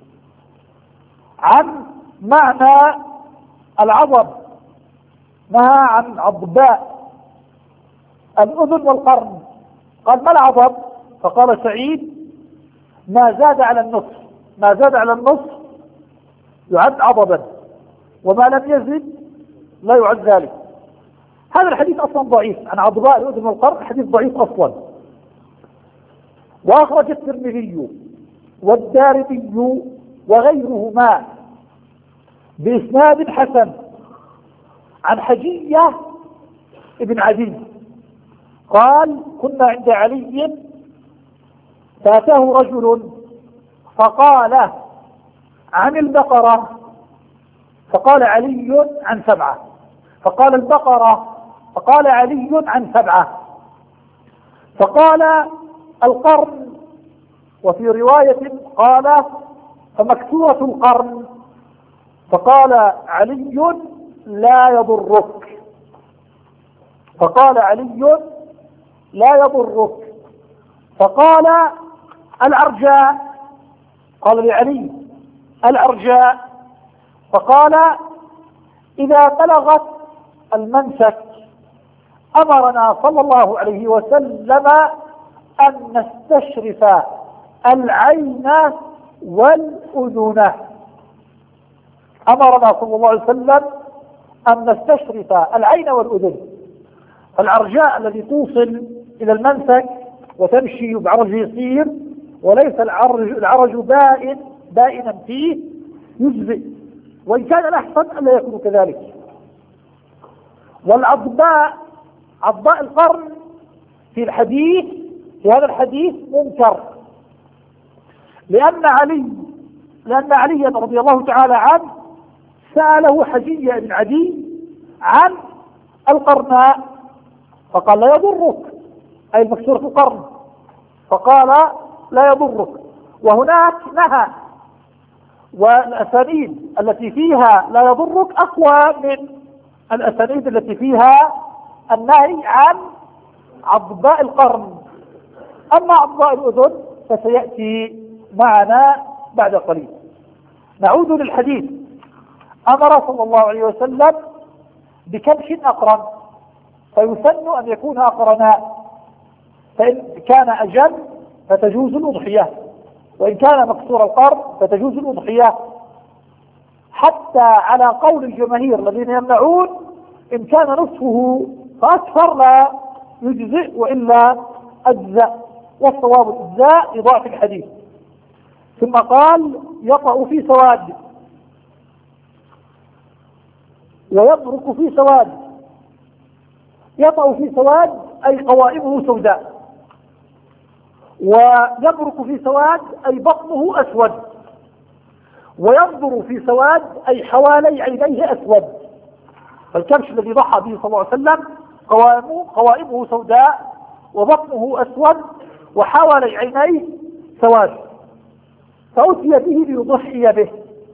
عن معنى العضب، نهى عن عضباء الأذن والقرن، قال ما العضب؟ فقال سعيد ما زاد على النصف، ما زاد على النصف يعد عضبا، وما لم يزد لا يعد ذلك. هذا الحديث أصلا ضعيف عن عضباء الأذن والقرن، حديث ضعيف أصلا. وأخرج الترمذي والدارمي وغيرهما بإسناد حسن عن حجية ابن عدي قال كنا عند علي فأتاه رجل فقال عن البقرة، فقال علي عن سبعة، فقال البقرة، فقال علي عن سبعة، فقال القرن، وفي رواية قال فمكسورة القرن، فقال علي لا يضرك، فقال علي لا يضرك، فقال العرجاء، قال لعلي العرجاء، فقال إذا بلغت المنسك أمرنا صلى الله عليه وسلم أن نستشرف العين والأذن، أمرنا صلى الله عليه وسلم أن نستشرف العين والأذن. العرجاء الذي توصل إلى المنسك وتمشي بعرج يسير، وليس العرج, العرج بائن بائنا فيه يجزئ، وإن كان الأحسن ألا يكون كذلك. والعضباء، عضباء القرن في الحديث، في هذا الحديث منكر، لأن علي لأن عليا رضي الله تعالى عنه سأله حجية بن عدي عن القرناء فقال لا يضرك، أي المكسورة القرن، فقال لا يضرك. وهناك نهى، والأسانيد التي فيها لا يضرك أقوى من الأسانيد التي فيها النهي عن عضباء القرن. أما عضباء الأذن فسيأتي معنا بعد قليل. نعود للحديث. أمر صلى الله عليه وسلم بكبش أقرن، فيسن أن يكون أقرناء، فإن كان أجل فتجوز الأضحية، وإن كان مكسور القرن فتجوز الأضحية، حتى على قول الجماهير الذين يمنعون إن كان نصفه فأكثر لا يجزئ وإلا أجزأ، والصواب الإجزاء لضعف الحديث. ثم قال يطأ في سواد ويبرك في سواد. يطأ في سواد أي قوائمه سوداء، ويبرك في سواد أي بطنه أسود، وينظر في سواد أي حوالي عينيه أسود. فالكبش الذي ضحى به صلى الله عليه وسلم قوائمه, قوائمه سوداء وبطنه أسود وحوالي عينيه سواد، فأتي به ليضحي به.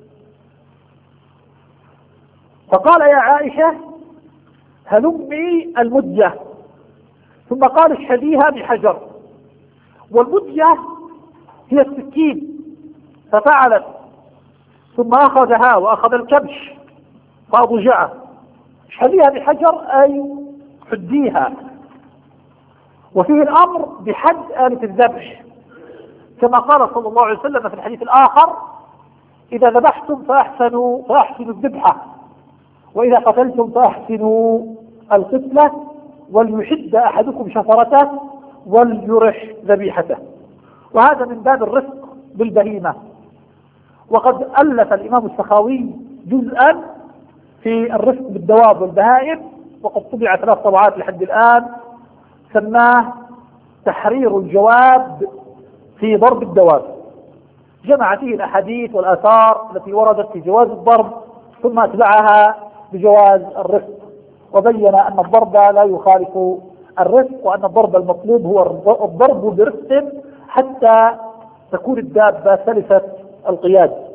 فقال يا عائشة هلمي المدية، ثم قال اشهديها بحجر. والمدية هي السكين، ففعلت ثم أخذها وأخذ الكبش فأضجعه. اشهديها بحجر أي حديها. وفيه الأمر بحد آلة الذبح، كما قال صلى الله عليه وسلم في الحديث الآخر إذا ذبحتم فأحسنوا فأحسنوا الذبحة، وإذا قتلتم فأحسنوا القتلة، وليحد أحدكم شفرته وليرح ذبيحته. وهذا من باب الرفق بالبهيمة. وقد ألف الإمام السخاوي جزءا في الرفق بالدواب والبهائم، وقد طبع ثلاث طبعات لحد الآن، سماه تحرير الجواب في ضرب الدواب. جمع فيه الأحاديث والآثار التي وردت في جواز الضرب، ثم أتبعها بجواز الرفق، وبين أن الضرب لا يخالف الرفق، وأن الضرب المطلوب هو الضرب برفق حتى تكون الدابة سلسة القياد.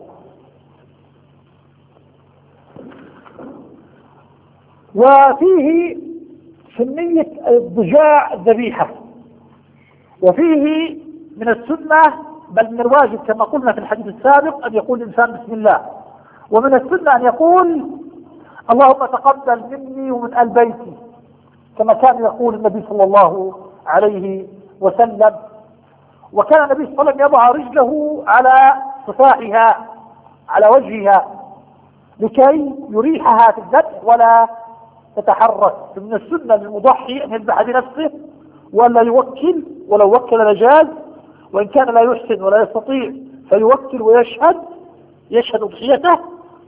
وفيه سنية الضجاع الذبيحة، وفيه من السنة بل من الواجب كما قلنا في الحديث السابق أن يقول الإنسان بسم الله، ومن السنة أن يقول اللهم تقبل مني ومن آل بيتي، كما كان يقول النبي صلى الله عليه وسلم. وكان النبي صلى الله عليه وسلم يضع رجله على صفاحها على وجهها لكي يريحها في الذبح ولا تتحرك. من السنة للمضحي أن يذبح بنفسه ولا يوكل، ولو وكل لجاز، وإن كان لا يحسن ولا يستطيع فيوكل ويشهد يشهد أضحيته.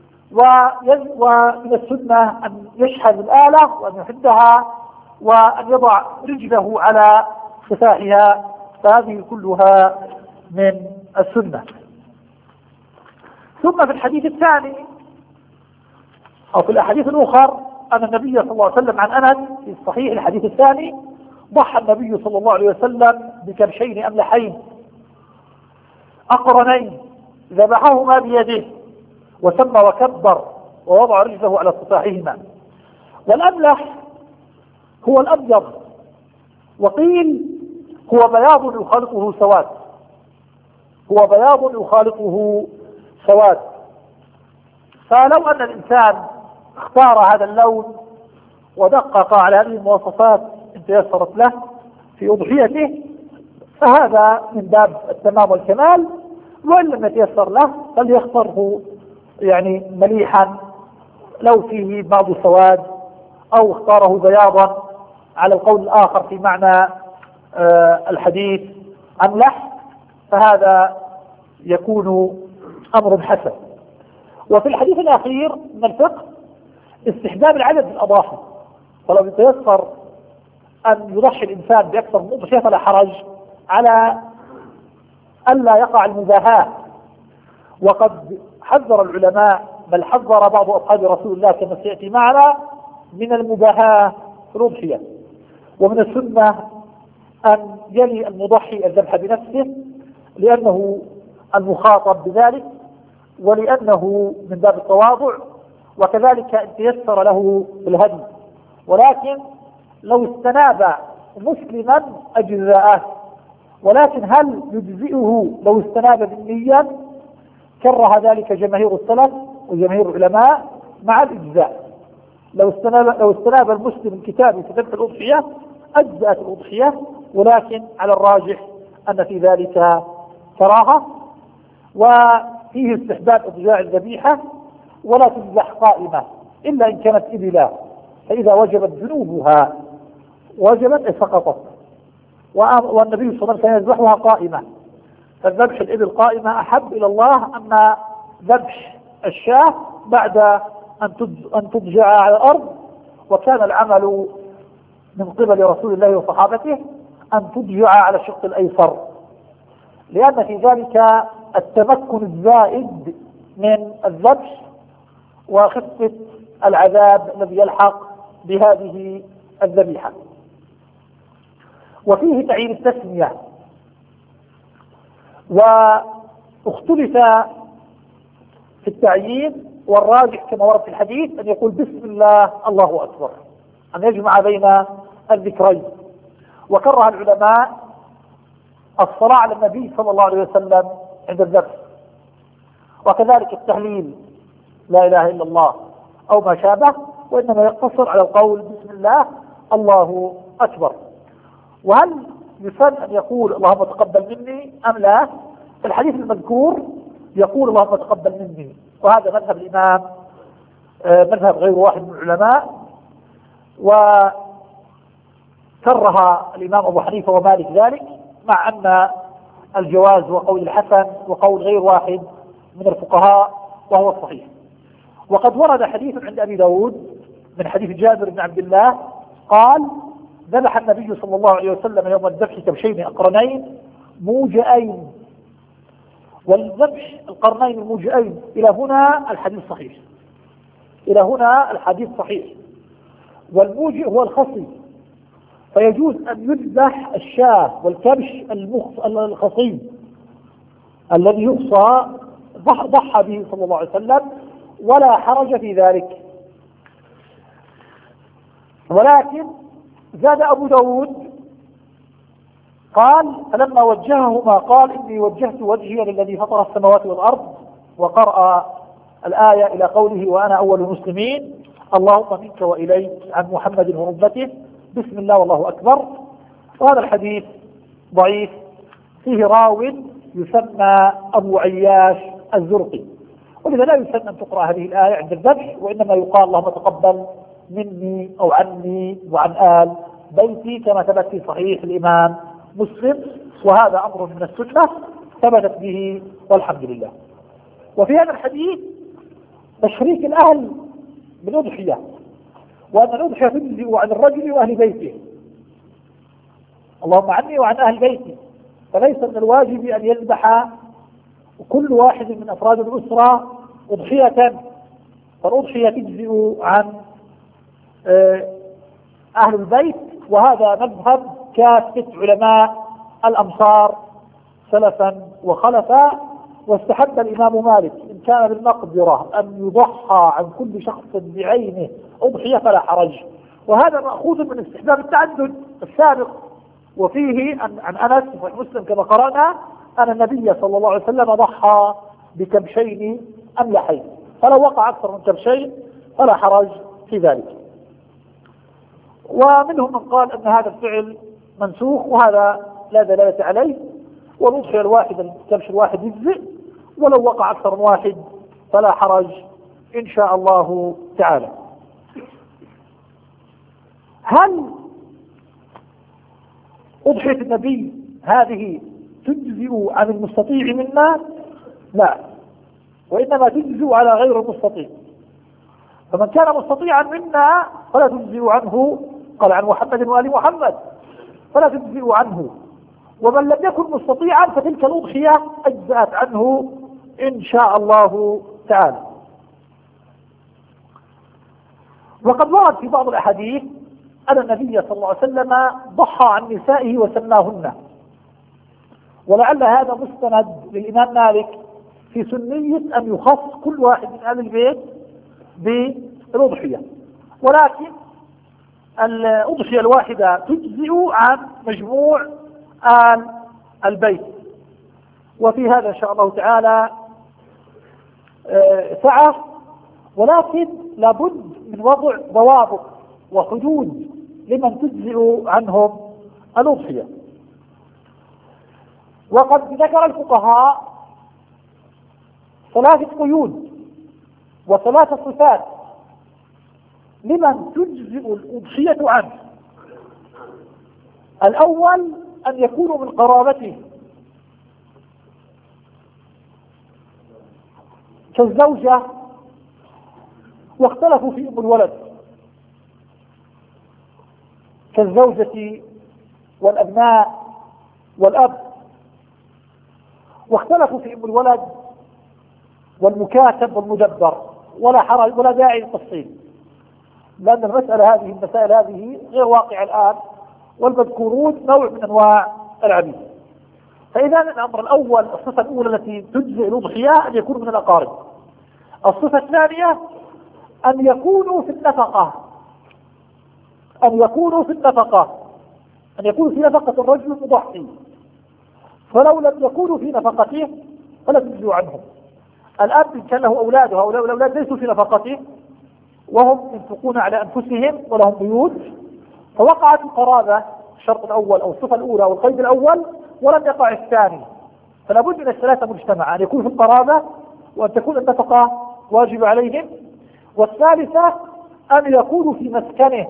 ومن السنة أن يشهد الآلة وأن يحدها وأن يضع رجله على صفاحها، فهذه كلها من السنة. ثم في الحديث الثاني أو في الأحاديث الأخرى أن النبي صلى الله عليه وسلم عن أنس في الصحيح الحديث الثاني ضحى النبي صلى الله عليه وسلم بكبشين أملحين أقرنين ذبحهما بيده وسمى وكبر ووضع رجله على صفاحهما. والأملح هو الأبيض، وقيل هو بياض يخالطه سواد، هو بياض يخالطه سواد. فلو أن الإنسان اختار هذا اللون ودقق على هذه المواصفات إن تيسرت له في أضحيته فهذا من باب التمام والكمال، وإن لم يتيسر له فليختاره يعني مليحا لو فيه بعض سواد، أو اختاره بياضا على القول الآخر في معنى آه الحديث أملح، فهذا يكون أمر حسن. وفي الحديث الأخير من الفقه استحباب العدد في الأضاحي، ولو يتيسر أن يضحي الإنسان بأكثر من أضحية فلا حرج على ألا يقع المباهاة. وقد حذر العلماء بل حذر بعض أصحاب رسول الله كما سيأتي معنا من المباهاة في الأضحية. ومن السنة أن يلي المضحي الذبح بنفسه لأنه المخاطب بذلك، ولأنه من باب التواضع، وكذلك ان تيسر له بالهدي. ولكن لو استناب مسلما أجزاءه، ولكن هل يجزئه لو استناب بالنية؟ كره ذلك جماهير السلف وجماهير العلماء مع الإجزاء. لو استناب, لو استناب المسلم الكتاب في ذبح الأضحية أجزأت الأضحية، ولكن على الراجح أن في ذلك كراهة، وفيه استحباب إضجاع الذبيحة، ولا تذبح قائمة إلا إن كانت إبلا، فإذا وجبت ذنوبها وجبت سقطت، والنبي صلى الله عليه وسلم كان يذبحها قائمة، فالذبح الإبل قائمة أحب إلى الله أما ذبح الشاة بعد أن تضجع على الأرض. وكان العمل من قبل رسول الله وصحابته أن تضجع على الشق الأيسر، لأن في ذلك التمكن الزائد من الذبح وخفة العذاب الذي يلحق بهذه الذبيحة. وفيه تعيين التسمية، واختلف في التعيين، والراجح كما ورد في الحديث أن يقول بسم الله الله أكبر، أن يجمع بين الذكرين. وكره العلماء الصلاة على النبي صلى الله عليه وسلم عند الذبح، وكذلك التهليل لا إله إلا الله أو ما شابه، وإنما يقتصر على القول بسم الله الله أكبر. وهل يسن أن يقول اللهم تقبل مني أم لا؟ في الحديث المذكور يقول اللهم تقبل مني، وهذا مذهب الإمام مذهب غير واحد من العلماء، وكره الإمام أبو حنيفة ومالك ذلك، مع أن الجواز وقول الحسن وقول غير واحد من الفقهاء وهو الصحيح. وقد ورد حديث عند أبي داود من حديث جابر بن عبد الله قال ذبح النبي صلى الله عليه وسلم يوم الذبح كبشين أقرنين موجئين. والذبح القرنين الموجئين إلى هنا الحديث صحيح، إلى هنا الحديث صحيح. والموجئ هو الخصي، فيجوز أن يذبح الشاة والكبش الخصي الذي يخصى ضحى به صلى الله عليه وسلم، ولا حرج في ذلك. ولكن زاد أبو داود قال فلما وجههما قال إني وجهت وجهي للذي فطر السماوات والأرض، وقرأ الآية إلى قوله وأنا أول المسلمين اللهم منك وإليك عن محمد وربته بسم الله والله أكبر. وهذا الحديث ضعيف، فيه راو يسمى أبو عياش الزرقي، ولذا لا يسمى أن تقرأ هذه الآية عند الذبح، وإنما يقال اللهم تقبل مني أو عني وعن آل بيتي كما ثبت في صحيح الإمام مسلم، وهذا أمر من السنة ثبتت به والحمد لله. وفي هذا الحديث تشريك الأهل بالأضحية، وأن الأضحية تجزئ عن الرجل وأهل بيته، اللهم عني وعن أهل بيتي، فليس من الواجب أن يذبح كل واحد من أفراد الأسرة أضحية، فالأضحية تجزئ عن أهل البيت، وهذا مذهب كافة علماء الأمصار سلفا وخلفا. واستحب الإمام مالك إن كان بالمقدرة أن يضحى عن كل شخص بعينه أضحية فلا حرج، وهذا مأخوذ من استحباب التعدد السابق. وفيه عن, عن أنس في مسلم كما قرأنا أن النبي صلى الله عليه وسلم ضحى بكبشين أملحين، فلو وقع أكثر من كبشين فلا حرج في ذلك. ومنهم من قال أن هذا الفعل منسوخ، وهذا لا دلالة عليه، والأضحية الواحد الكبش الواحد يجزئ، ولو وقع أكثر من واحد فلا حرج إن شاء الله تعالى. هل أضحية النبي هذه تجزئ عن المستطيع منا؟ لا، وإنما تجزئ على غير المستطيع، فمن كان مستطيعا منا فلا تجزئ عنه، قال عن محمد وآل محمد، فلا تجزئ عنه. ومن لم يكن مستطيعا فتلك الأضحية أجزأت عنه إن شاء الله تعالى. وقد ورد في بعض الأحاديث أن النبي صلى الله عليه وسلم ضحى عن نسائه وسماهن، ولعل هذا مستند للإمام مالك في سنية أن يخص كل واحد من أهل البيت بالأضحية. ولكن الأضحية الواحدة تجزئ عن مجموع آل البيت. وفي هذا إن شاء الله تعالى سعة، ولكن لابد من وضع ضوابط وحدود لمن تجزئ عنهم الأضحية. وقد ذكر الفقهاء ثلاثة قيود وثلاث صفات لمن تجزئ الأضحية عنه. الأول أن يكونوا من قرابته كالزوجة، واختلفوا في أم الولد، كالزوجة والأبناء والأب، واختلفوا في أم الولد والمكاتب والمدبر، ولا حرج ولا داعي للتفصيل، لأن المسألة هذه المسائل هذه غير واقعة الآن، والمذكورون نوع من أنواع العبيد. فإذا الأمر الأول، الصفة الأولى التي تجزئ الأضحية أن يكونوا من الأقارب. الصفة الثانية أن يكونوا في النفقة، أن يكونوا في النفقة أن يكونوا في نفقة الرجل المضحي، فلو لم يكونوا في نفقته فلا تجزئ عنهم. الأب إن كان له أولاد وهؤلاء الأولاد ليسوا في نفقته وهم ينفقون على أنفسهم ولهم بيوت، فوقعت القرابة الشرط الأول أو الصفة الأولى أو القيد الأول ولم يقع الثاني، فلا بد من الثلاثة مجتمعة، أن يكون في القرابة وأن تكون النفقة واجب عليهم، والثالثة أن يكونوا في مسكنه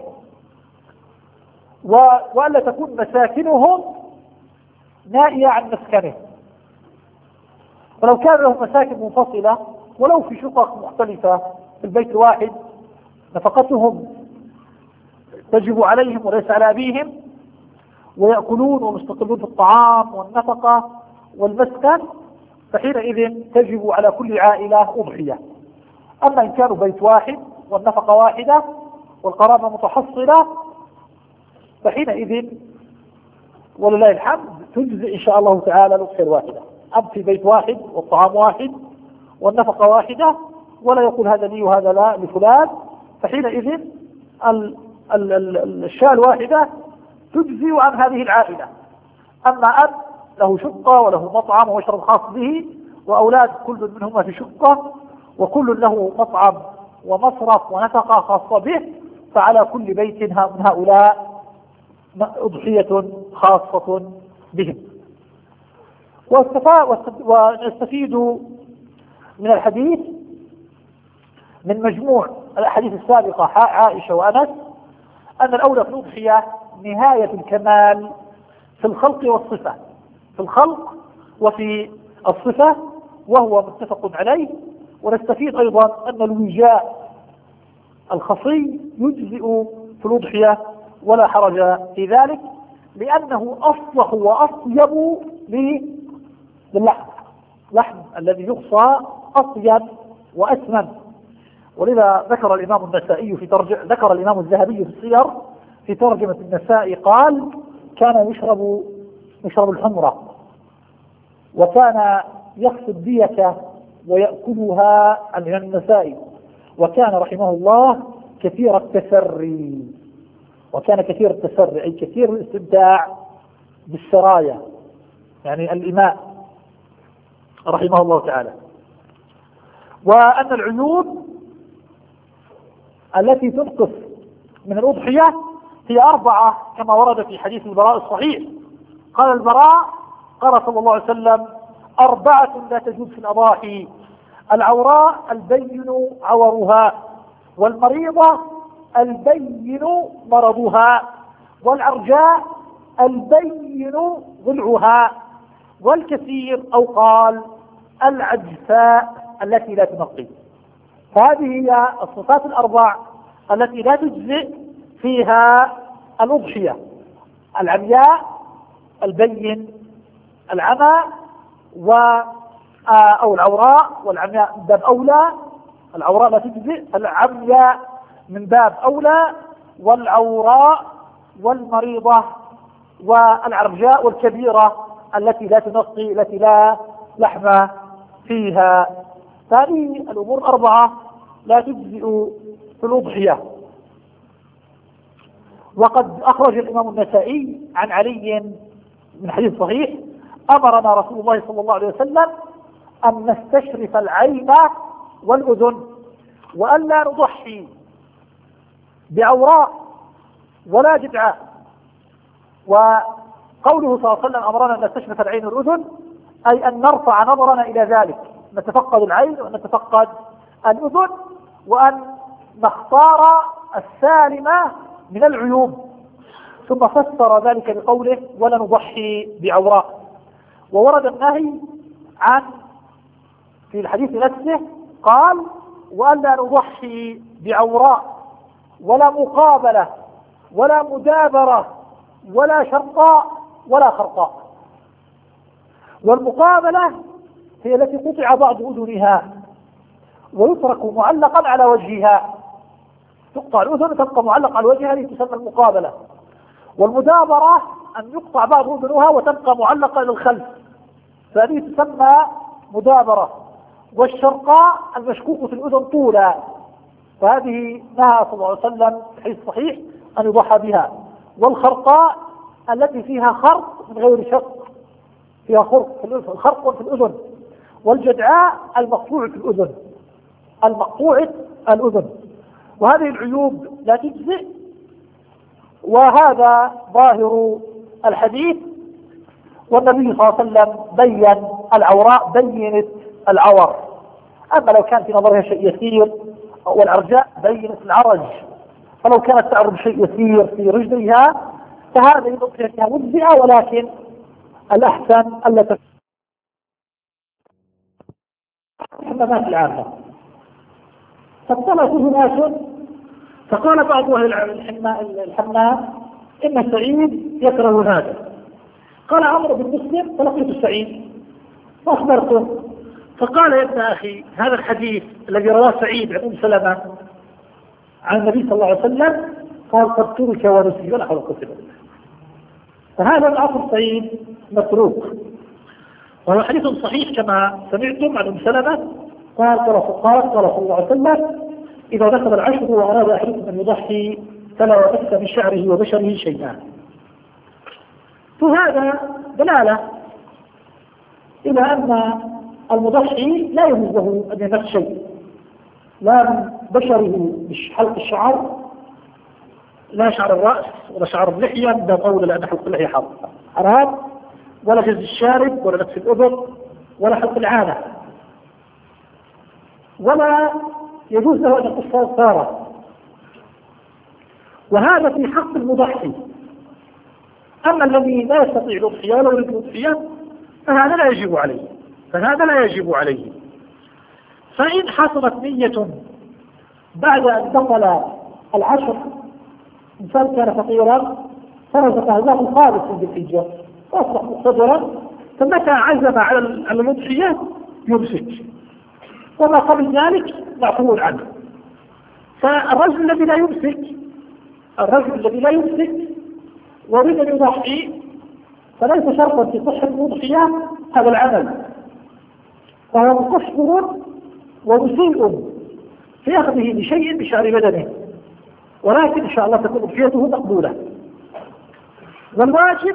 وألا تكون مساكنهم نائية عن مسكنه. ولو كان لهم مساكن منفصلة ولو في شقق مختلفة في البيت الواحد نفقتهم تجب عليهم وليس على أبيهم، ويأكلون ومستقلون في الطعام والنفقة والمسكن، فحينئذ تجب على كل عائلة أضحية. أما إن كانوا بيت واحد والنفقة واحدة والقرابة متحصلة فحينئذ ولله الحمد تجزئ إن شاء الله تعالى الأضحية الواحدة. أب في بيت واحد والطعام واحد والنفقة واحدة ولا يقول هذا لي وهذا لا لفلان، فحينئذ الشاة الواحدة تجزئ عن هذه العائلة. أما أب له شقة وله مطعم ومشرب خاص به وأولاد كل منهما في شقة وكل له مطعم ومصرف ونفقة خاصة به، فعلى كل بيت من هؤلاء أضحية خاصة بهم. ونستفيد من الحديث من مجموع الأحاديث السابقة عائشة وأنس أن الأولى في الأضحية نهاية الكمال في الخلق والصفة، في الخلق وفي الصفة، وهو متفق عليه. ونستفيد أيضا أن الوجاء الخصي يجزئ في الأضحية ولا حرج في ذلك، لأنه أصلح وأطيب للحم، لحم الذي يقصى أطيب وأسمن. ولذا ذكر الإمام النسائي في ترجم ذكر الإمام الذهبي في السير في ترجمة النسائي قال: كان يشرب يشرب الحمرة وكان يخفي الدية ويأكلها الإمام النسائي، وكان رحمه الله كثير التسري، وكان كثير التسري أي كثير الاستمتاع بالسرايا، يعني الإماء رحمه الله تعالى. وأن العيوب التي تنقص من الأضحية هي أربعة كما ورد في حديث البراء الصحيح. قال البراء: قال صلى الله عليه وسلم: أربعة لا تجوز في الأضاحي: العوراء البين عورها، والمريضة البين مرضها، والعرجاء البين ضلعها، والكثير أو قال العجفاء التي لا تنقي. فهذه هي الصفات الأربع التي لا تجزئ فيها الأضحية: العمياء، البين العمى، و أو العوراء، والعمياء من باب أولى، العوراء لا تجزئ، العمياء من باب أولى، والعوراء والمريضة والعرجاء والكبيرة التي لا تنقي، التي لا لحم فيها. هذه الأمور الأربعة لا تجزئ في الأضحية. وقد أخرج الإمام النسائي عن علي من حديث صحيح: أمرنا رسول الله صلى الله عليه وسلم أن نستشرف العين والأذن، وأن لا نضحي بعوراء ولا جدعاء. وقوله صلى الله عليه وسلم أمرنا أن نستشرف العين والأذن أي أن نرفع نظرنا إلى ذلك، نتفقد العين وأن نتفقد الأذن، وأن نختار السالمة من العيوب. ثم فسر ذلك بقوله: ولا نضحي بعوراء. وورد النهي عن في الحديث نفسه قال: وأن لا نضحي بعوراء ولا مقابلة ولا مدابرة ولا شرقاء ولا خرقاء. والمقابلة هي التي قطع بعض أذنها ويترك معلقا على وجهها، تقطع الأذن تبقى معلقة على وجهها، هذه تسمى المقابلة. والمدابرة أن يقطع بعض أذنها وتبقى معلقة للخلف، فهذه تسمى مدابرة. والشرقاء المشكوك في الأذن طولا، فهذه نهى صلى الله عليه وسلم في الحديث الصحيح أن يضحى بها. والخرقاء التي فيها خرق من غير شق، فيها خرق في الأذن، خرق في الأذن. والجدعاء المقطوع في الأذن، المقطوع الأذن. وهذه العيوب لا تجزئ، وهذا ظاهر الحديث. والنبي صلى الله عليه وسلم بين العوراء، بينت العور. أما لو كان في نظرها شيء يسير والعرجاء بينت العرج، فلو كانت تعرض شيء يسير في رجلها فهذا يضطر فيها مجزئة، ولكن الأحسن ألا تكون الحمامات العامة. فاختلفوا ناس، فقال بعض أهل الحمام إن سعيد يكره هذا. قال عمرو بن مسلم: فلقيت سعيد فأخبرته، فقال: يا ابن أخي، هذا الحديث الذي رواه سعيد عن أم سلمة عن النبي صلى الله عليه وسلم قال: قد ترك ونسي ولا حول ولا قوة إلا بالله. فهذا الأصل سعيد متروك، وهو حديث صحيح كما سمعتم عن أم سلمة قال: قال صلى الله عليه وسلم: إذا دخل العشر وأراد أحدكم أن يضحي فلا يمس من شعره وبشره شيئا. فهذا دلالة إلى أن المضحي لا يجوز له أن يمس شيء، لا من بشره بحلق الشعر، لا شعر الرأس ولا شعر اللحية، ده قول لأن حلق اللحية حرام، ولا جز الشارب ولا نفس الأذن ولا حلق العانة، ولا يجوز له أن يقص الثارة. وهذا في حق المضحي. أما الذي لا يستطيع الأضحية ولا يريد الأضحية فهذا لا يجب عليه، فهذا لا يجب عليه. فإن حصلت نية بعد أن دخل العشر، إنسان كان فقيرا فرزقه الله خالصا بالحجة وأصبح مقتدرا، فمتى عزم على الأضحية يمسك، وما قبل ذلك معفو عنه. فالرجل الذي لا يمسك الرجل الذي لا يمسك ويريد أن يضحي فليس شرطا في صحة الأضحية هذا العمل، فهو مقصر ومسيء في أخذه بشيء بشعر بدنه، ولكن إن شاء الله تكون أضحيته مقبولة. والواجب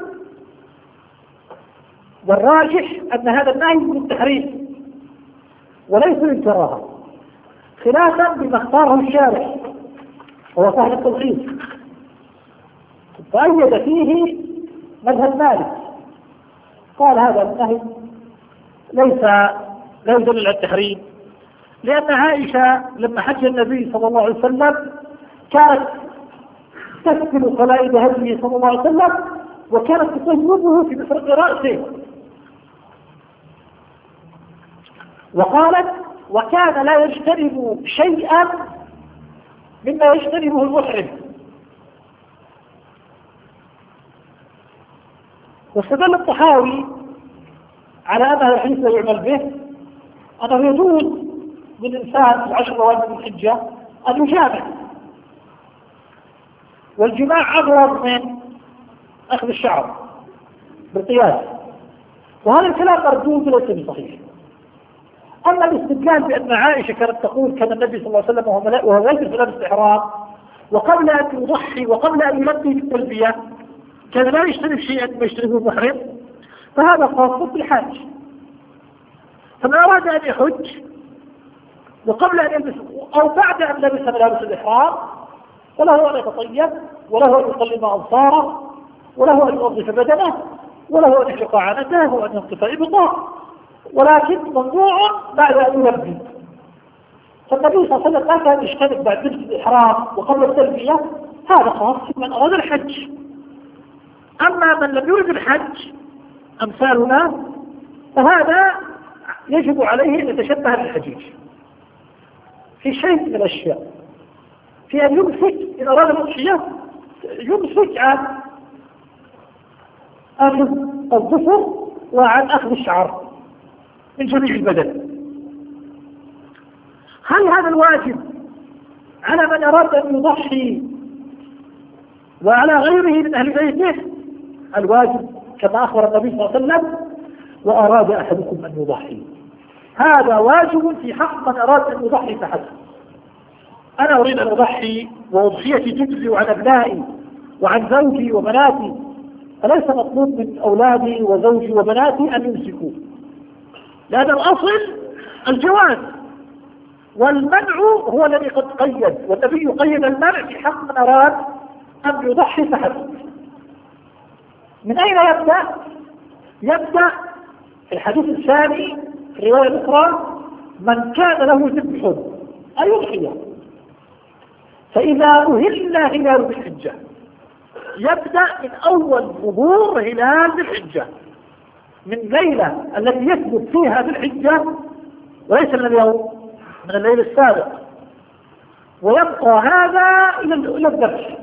والراجح أن هذا النهي من التحريم وليس من الكراهة، خلافا بما اختاره الشارع وهو صاحب التلخيص، فأيد فيه مذهب مالك، قال هذا النهي ليس لا يدل على التحريم، لأن عائشة لما حج النبي صلى الله عليه وسلم كانت تسكن قلائد هديه صلى الله عليه وسلم، وكانت تطيبه في مفرق رأسه، وقالت: وكان لا يجتنب شيئا مما يجتنبه المحرم. واستدل الطحاوي على أن هذا الحديث لا يعمل به أنه يجوز للإنسان في العشر أواخر من الحجة أن يجامع، والجماع أغرب من أخذ الشعر بالقياس، وهذا الكلام مردود ليس بصحيح. أما الاستدلال بأن عائشة كانت تقول كان النبي صلى الله عليه وسلم وهو يلبس ملابس الإحرام وقبل أن يضحي وقبل أن يلبي بالتلبية كان لا يشترك شيئا ما يشتركه المحرم، فهذا خاص بالحج. فمن أراد أن يحج وقبل أن يلبس أو بعد أن لبس ملابس الإحرام فله أن يتطيب، وله أن يصلي مع أنصاره، وله أن ينظف بدنه، وله أن يحلق عانته، وأن ينطف إبطه، ولكن ممنوع بعد أن يلبي. فالنبي صلى الله عليه وسلم لا كان يشترك بعد لبس الإحرام وقبل التلبية، هذا خاص من أراد الحج. أما من لم يرد الحج أمثالنا فهذا يجب عليه أن يتشبه بالحجيج في شيء من الأشياء، في أن يمسك إن أراد الأضحية يمسك عن أخذ الظفر وعن أخذ الشعر من جميع البدن. هل هذا الواجب على من أراد أن يضحي وعلى غيره من أهل بيته؟ الواجب كما أخبر النبي صلى الله عليه وسلم: وأراد أحدكم أن يضحي. هذا واجب في حق من أراد أن يضحي فحسب. أنا أريد أن أضحي وأضحيتي تجزي عن أبنائي وعن زوجي وبناتي، فليس مطلوب من أولادي وزوجي وبناتي أن يمسكوا، لأن الأصل الجواز، والمنع هو الذي قد قيد، والنبي قيد المنع في حق من أراد أن يضحي فحسب. من أين يبدأ؟ يبدأ في الحديث الثاني في الرواية الأخرى: من كان له ذبح أي أضحية، فإذا أهل هلال بالحجة يبدأ من أول ظهور هلال بالحجة، من ليلة التي يثبت فيها بالحجة وليس من اليوم، من الليل السابق، ويبقى هذا إلى الذبح.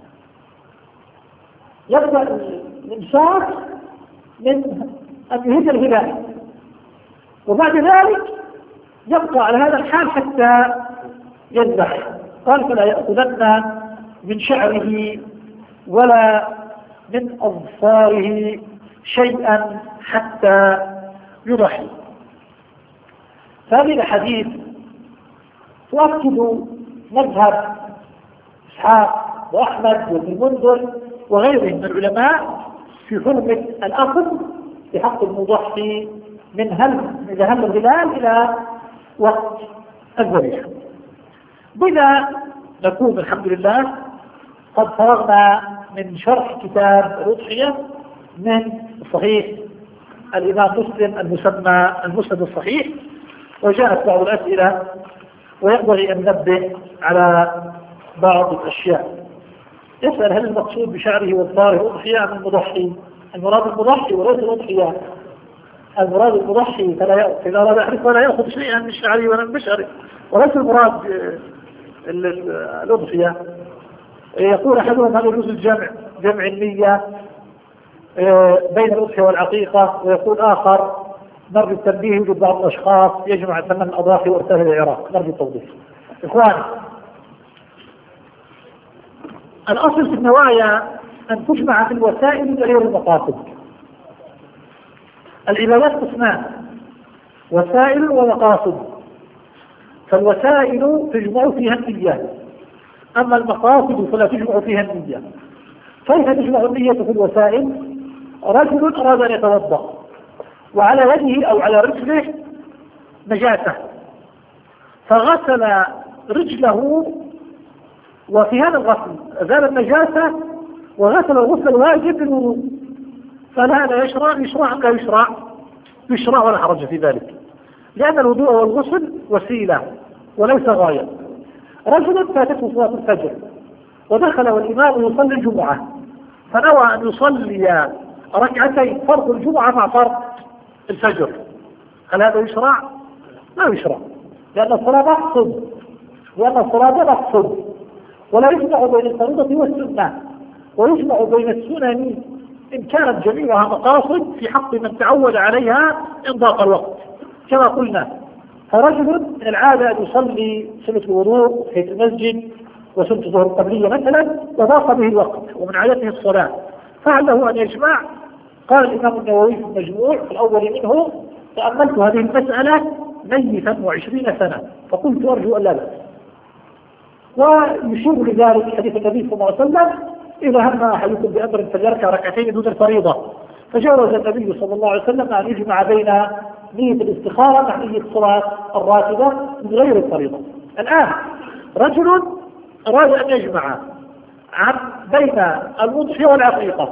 يبدأ الإمساك من أن يهد الهلال، وبعد ذلك يبقى على هذا الحال حتى يذبح. قال: فلا يأخذن من شعره ولا من أظفاره شيئا حتى يضحي. فهذه الحديث تؤكد مذهب إسحاق وأحمد وابن المنذر وغيرهم من العلماء في حرمة الأخذ بحق المضحي من هل من هل الهلال إلى وقت الذبيحة. بذا نكون الحمد لله قد فرغنا من شرح كتاب الأضحية من صحيح الإمام مسلم المسمى المسند الصحيح، وجاءت بعض الأسئلة وينبغي أن ننبه على بعض الأشياء. يسأل: هل المقصود بشعره وأظفاره أضحية أم المضحي؟ المراد المضحي وليس الأضحية. المراد المضحي فلا يأخذ، إذا أراد أحد فلا يأخذ شيئا من شعره ولا من بشعره، وليس المراد الأضحية. يقول أحدهم: هل يجوز الجمع جمع النية بين الأضحية والعقيقة؟ ويقول آخر: نرجو التنبيه، يوجد بعض الأشخاص يجمع ثمن الأضاحي وارسال العراق. نرجو التوضيح. إخواني، الأصل في النوايا أن تجمع في الوسائل غير المقاصد. العبادات قسمان: وسائل ومقاصد. فالوسائل تجمع فيها النية، أما المقاصد فلا تجمع فيها النية. كيف تجمع النية في الوسائل؟ رجل أراد أن يتوضأ وعلى يده أو على رجله نجاسة، فغسل رجله، وفي هذا الغسل أزال النجاسة وغسل الغسل الواجب بالوضوء، فهل هذا يشرع؟ يشرع أم لا يشرع؟ يشرع ولا حرج في ذلك، لأن الوضوء والغسل وسيلة وليس غاية. رجل فاتته صلاة الفجر ودخل والإمام يصلي الجمعة، فنوى أن يصلي ركعتين فرض الجمعة مع فرض الفجر، هل هذا يشرع؟ لا يشرع، لأن الصلاة مقصود، لأن الصلاة مقصود، ولا يجمع بين الفريضة والسنة، ويجمع بين السنن إن كانت جميعها مقاصد في حق من تعود عليها إن ضاق الوقت كما قلنا. فرجل من العادة أن يصلي سنة الوضوء في المسجد وسنة الظهر القبلية مثلا، وضاق به الوقت ومن عادته الصلاة، فهل له أن يجمع؟ قال الإمام النووي في المجموع في الأول منه: تأملت هذه المسألة ميتا وعشرين سنة فقلت أرجو أن لا بأس. ويشير لذلك حديث النبي صلى الله عليه وسلم: إذا هم أحدكم بأمر فليركع ركعتين دون الفريضة. فجوز النبي صلى الله عليه وسلم أن يجمع بين نية الاستخارة مع نية الصلاة الراتبة من غير الفريضة. الآن رجل أراد أن يجمع عن بين الأضحية والعقيقة،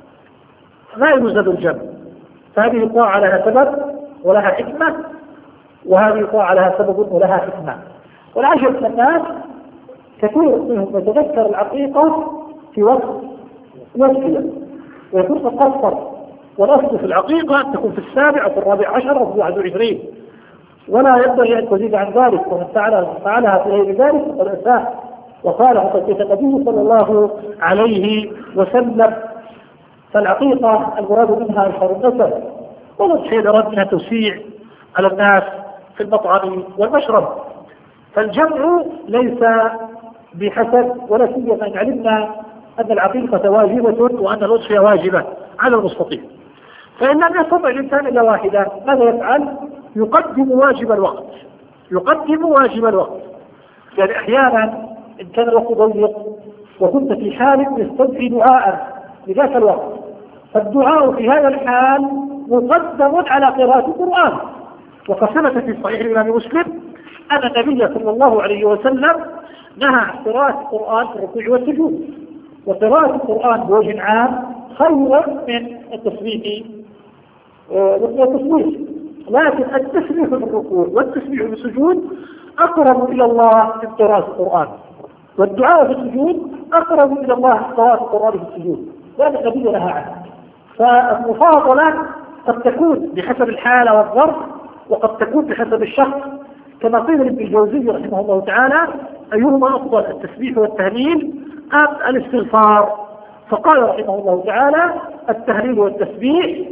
ما يوجد الجمع، فهذه طاعة لها سبب ولها حكمة، وهذه طاعة لها سبب ولها حكمة. والعجب من الناس كثير منهم يتذكر العقيقة في وقت الأضحية ويكون قد قصر، والأصل في العقيقة أن تكون في السابع أو في الرابع عشر أو في واحد وعشرين، ولا ينبغي أن تزيد عن ذلك، ومن فعلها فعلها في غير ذلك فقد أساء. وقال حديث النبي صلى الله عليه وسلم: فالعقيقة المراد منها إشهار النسب، والأضحية المراد منها توسيع على الناس في المطعم والمشرب. فالجمع ليس بحسب، ولا سيما إن علمنا أن العقيقة واجبة وأن الأضحية واجبة على المستطيع. فإن لم يستطع الإنسان إلا واحدا، ماذا يفعل؟ يقدم واجب الوقت، يقدم واجب الوقت. يعني أحيانا إن كان الوقت ضيق وكنت في حال يستدعي دعاء لذاك الوقت، فالدعاء في هذا الحال مقدم على قراءة القرآن. وقد ثبت في صحيح الإمام مسلم أن النبي صلى الله عليه وسلم نهى عن قراءة القرآن في الركوع والسجود، وقراءة القرآن بوجه عام خير من التسبيح والتسبيح، لكن التسبيح في الركوع والتسبيح في السجود أقرب إلى الله من قراءة القرآن، والدعاء في السجود أقرب إلى الله من قراءة القرآن في السجود، لأن النبي نهى عنه. فالمفاضلة قد تكون بحسب الحالة والظرف، وقد تكون بحسب الشخص، كما قيل لابن الجوزي رحمه الله تعالى: أيهما أفضل، التسبيح والتهليل أم الاستغفار؟ فقال رحمه الله تعالى: التهليل والتسبيح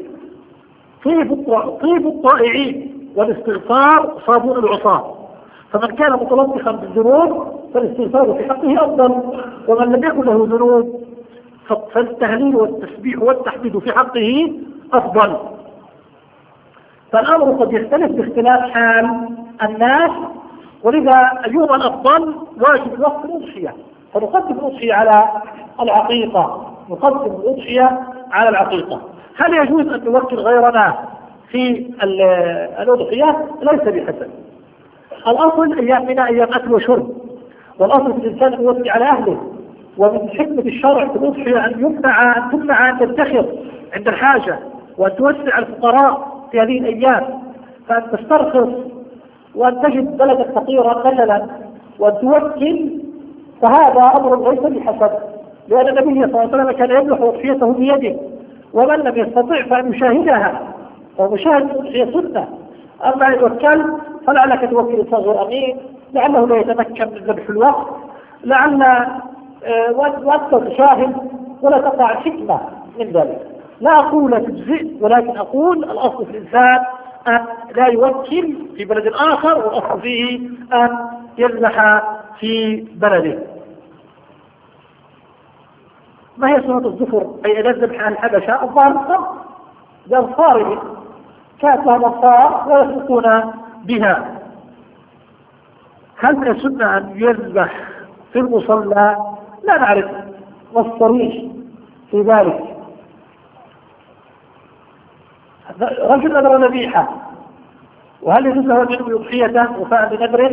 طيب الطائعين، والاستغفار صابون العصاة. فمن كان متلطخا بالذنوب فالاستغفار في حقه أفضل، ومن لم يكن له ذنوب فالتهليل والتسبيح والتحميد في حقه أفضل. فالأمر قد يختلف باختلاف حال الناس، ولذا أيهما الأفضل؟ واجب الوقت الأضحية، فنقدم الأضحية على العقيقة، نقدم الأضحية على العقيقة. هل يجوز أن نوكل غيرنا في الأضحية؟ ليس بحسن. الأصل أيامنا أيام أكل وشرب، والأصل في الإنسان أن يوكل على أهله، ومن حكمة الشرع في الأضحية أن يمنع أن تمنع أن تدخر عند الحاجة، وأن توسع الفقراء في هذه الأيام، فأن تسترخص وأن تجد بلدا فقيرا مثلا وأن توكل، فهذا أمر ليس بحسب، لأن النبي صلى الله عليه وسلم كان يملح أضحيته بيده، ومن لم يستطع فأن يشاهدها، ومشاهد الأضحية سنة. أما إن وكل فلعلك توكل صغير أمين، لعله لا يتمكن من ذبح الوقت، لعل أه وأنت تشاهد ولا تقع الحكمة من ذلك. لا أقول لا تجزئ، ولكن أقول الأصل في الإنسان أن لا يوكل في بلد آخر، والأصل فيه أن يذبح في بلده. ما هي سنة الظفر؟ أي أن يذبح عن الحبشة الظاهر الخمس بأظفارهم، كانت لهم أظفار ويسلكون بها. هل من السنة أن يذبح في المصلى؟ لا نعرف نص صريح في ذلك. رجل نذر ذبيحة، وهل يجوز له أن ينوي أضحيته وفاء بنذره؟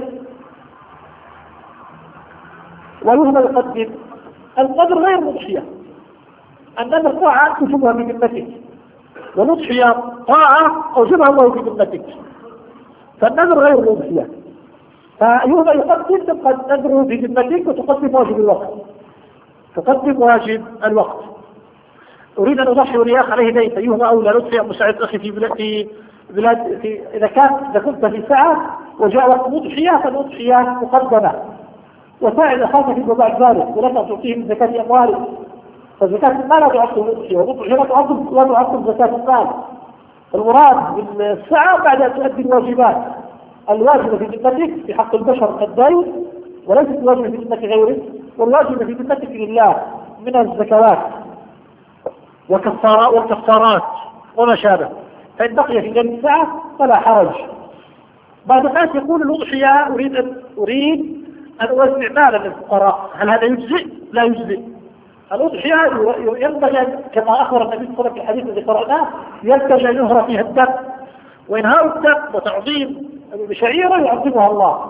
ويهما يقدم النذر غير الأضحية، النذر طاعة تجبها بذمتك، والأضحية طاعة أوجبها الله بذمتك، فالنذر غير الأضحية. فأيهما يقدم؟ تبقى نذره بذمتك وتقدم واجب الوقت، تقدم واجب الوقت. أريد أن أضحي ورياخ عليه دين، فأيهما أولى؟ لطفي أم مساعد أخي في بلاد في بلاد في إذا كان إذا كنت في ساعة وجاء وقت الأضحية فالأضحية مقدمة، وساعد أخاك فيما بعد ذلك، ولم تعطيه من زكاة أموالك، فزكاة المال لا تعطل الأضحية، والأضحية لا تعطل لا تعطل زكاة المال. المراد بالساعة بعد أن تؤدي الواجبات الواجبة في ذمتك في حق البشر كالدين، وليست الواجبة في ذمة غيرك، والواجبة في ذمتك لله من الزكوات وكفارات والكفارات وما شابه. فإن بقي في ذلك الساعة فلا حرج. بعض الناس يقول الأضحية أريد أن أريد أن أوزع مالا للفقراء، هل هذا يجزئ؟ لا يجزئ. الأضحية ينبغي كما أخبر النبي صلى الله عليه وسلم في الحديث الذي قرأناه ينبغي أن يهرى فيها الدم، وإنهاء الدم وتعظيم بشعيرة يعظمها الله،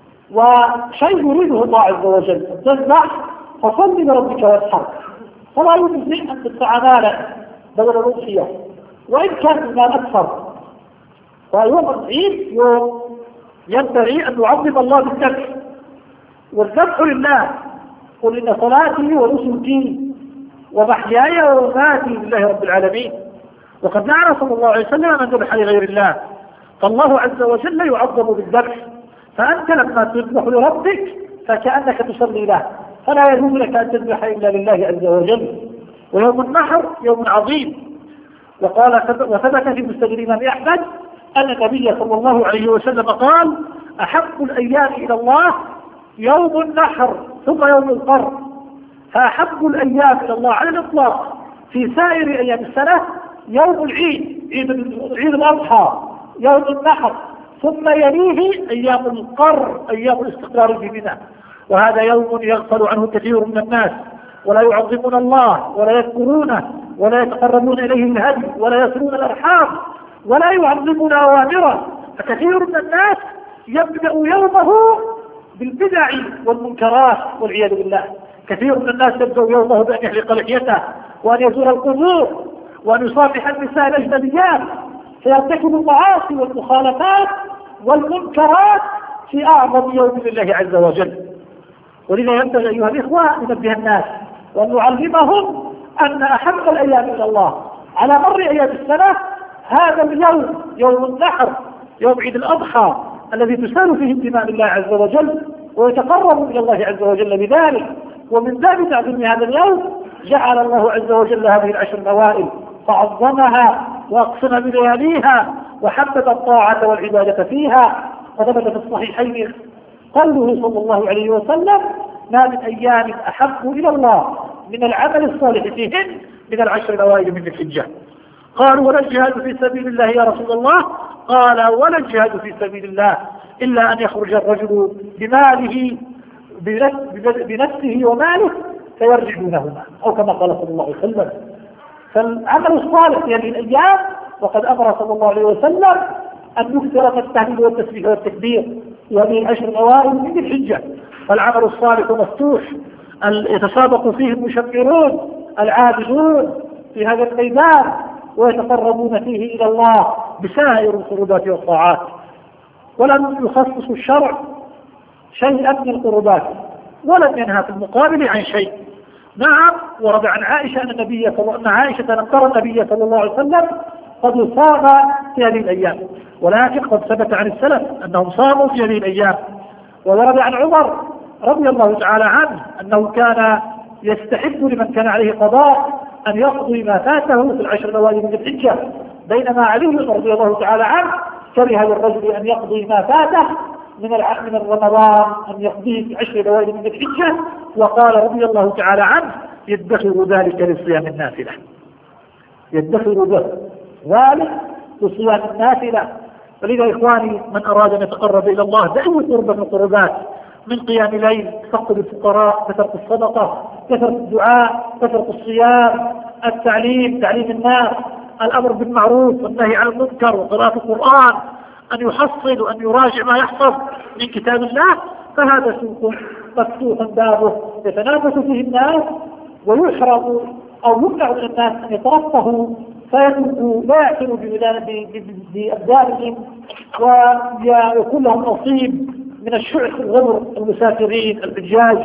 وشيء يريده الله عز وجل. تذبح فصل لربك واسحر، فلا يجزئ أن تدفع مالا بدل الأضحية وإن كان المال أكثر. فيوم العيد يوم ينبغي أن نعظم الله بالذبح، والذبح لله. قل إن صلاتي ونسكي ومحياي ومماتي لله رب العالمين. وقد نعى صلى الله عليه وسلم من ذبح لغير الله، فالله عز وجل يعظم بالذبح. فأنت لما تذبح لربك فكأنك تصلي له، فلا يجوز لك أن تذبح إلا لله عز وجل. ويوم النحر يوم عظيم. وقال وثبت في مسند الإمام أحمد أن النبي صلى الله عليه وسلم قال: أحب الأيام إلى الله يوم النحر ثم يوم القر. فأحب الأيام إلى الله على الإطلاق في سائر أيام السنة يوم العيد، عيد, عيد الأضحى، يوم النحر، ثم يليه أيام القر، أيام الاستقرار في منى. وهذا يوم يغفل عنه كثير من الناس، ولا يعظمون الله ولا يذكرونه ولا يتقربون إليه بالهدي ولا يصلون الأرحام ولا يعظمون أوامره. فكثير من الناس يبدأ يومه بالبدع والمنكرات والعياذ بالله. كثير من الناس يبدأ يومه بأن يحلق لحيته وأن يزور القبور وأن يصافح النساء الأجنبيات، فيرتكب المعاصي والمخالفات والمنكرات في أعظم يوم لله عز وجل. ولذا ينبغي أيها الإخوة أن ننبه الناس وأن نعلمهم أن أحب الأيام إلى الله على مر أيام السنة هذا اليوم، يوم النحر، يوم عيد الأضحى الذي تسال فيه انتماء الله عز وجل ويتقرب إلى الله عز وجل بذلك. ومن باب تعظيم هذا اليوم جعل الله عز وجل هذه العشر الأوائل فعظمها وأقسم بلياليها وحبب الطاعة والعبادة فيها. وثبت في الصحيحين قوله صلى الله عليه وسلم: ما من أيام أحب إلى الله من العمل الصالح فيهن من العشر الأوائل من الحجة. قالوا: ولا الجهاد في سبيل الله يا رسول الله؟ قال: ولا الجهاد في سبيل الله إلا أن يخرج الرجل بماله بنفسه وماله فيرجع دونهما، أو كما قال صلى الله عليه وسلم. فالعمل الصالح في هذه الأيام، وقد أمر صلى الله عليه وسلم أن يكثر من التهليل والتسبيح والتكبير في هذه العشر الأوائل من الحجة. فالعمل الصالح مفتوح، يتسابق فيه المشكرون العابدون في هذا الميدان ويتقربون فيه إلى الله بسائر القربات والطاعات. ولم يخصص الشرع شيئا من القربات ولم ينهى في المقابل عن شيء. نعم، ورد عن عائشة أن النبي صلى أن عائشة نذكر النبي صلى الله عليه وسلم قد صام في هذه الأيام، ولكن قد ثبت عن السلف أنهم صاموا في هذه الأيام. وورد عن عمر رضي الله تعالى عنه أنه كان يستحب لمن كان عليه قضاء أن يقضي ما فاته في العشر الأوائل من الحجة، بينما علي رضي الله تعالى عنه كره للرجل أن يقضي ما فاته من من رمضان أن يقضيه في عشر الأوائل من الحجة، وقال رضي الله تعالى عنه: يدخر ذلك لصيام النافلة، يدخر ذلك لصيام النافلة. فلذا إخواني، من أراد أن يتقرب إلى الله بأي قرب من القربات، من قيام الليل، تفقد الفقراء، كثرة الصدقة، كثرة الدعاء، كثرة الصيام، التعليم، تعليم الناس، الأمر بالمعروف والنهي عن المنكر، وقراءة القرآن، أن يحصل وأن يراجع ما يحفظ من كتاب الله، فهذا سوق مفتوح بابه يتنافس فيه الناس، ويحرم أو يمنع من الناس أن يترفهوا فيكونوا لا يعتنوا بأبدانهم ويكون لهم نصيب من الشعث الغبر المسافرين الحجاج.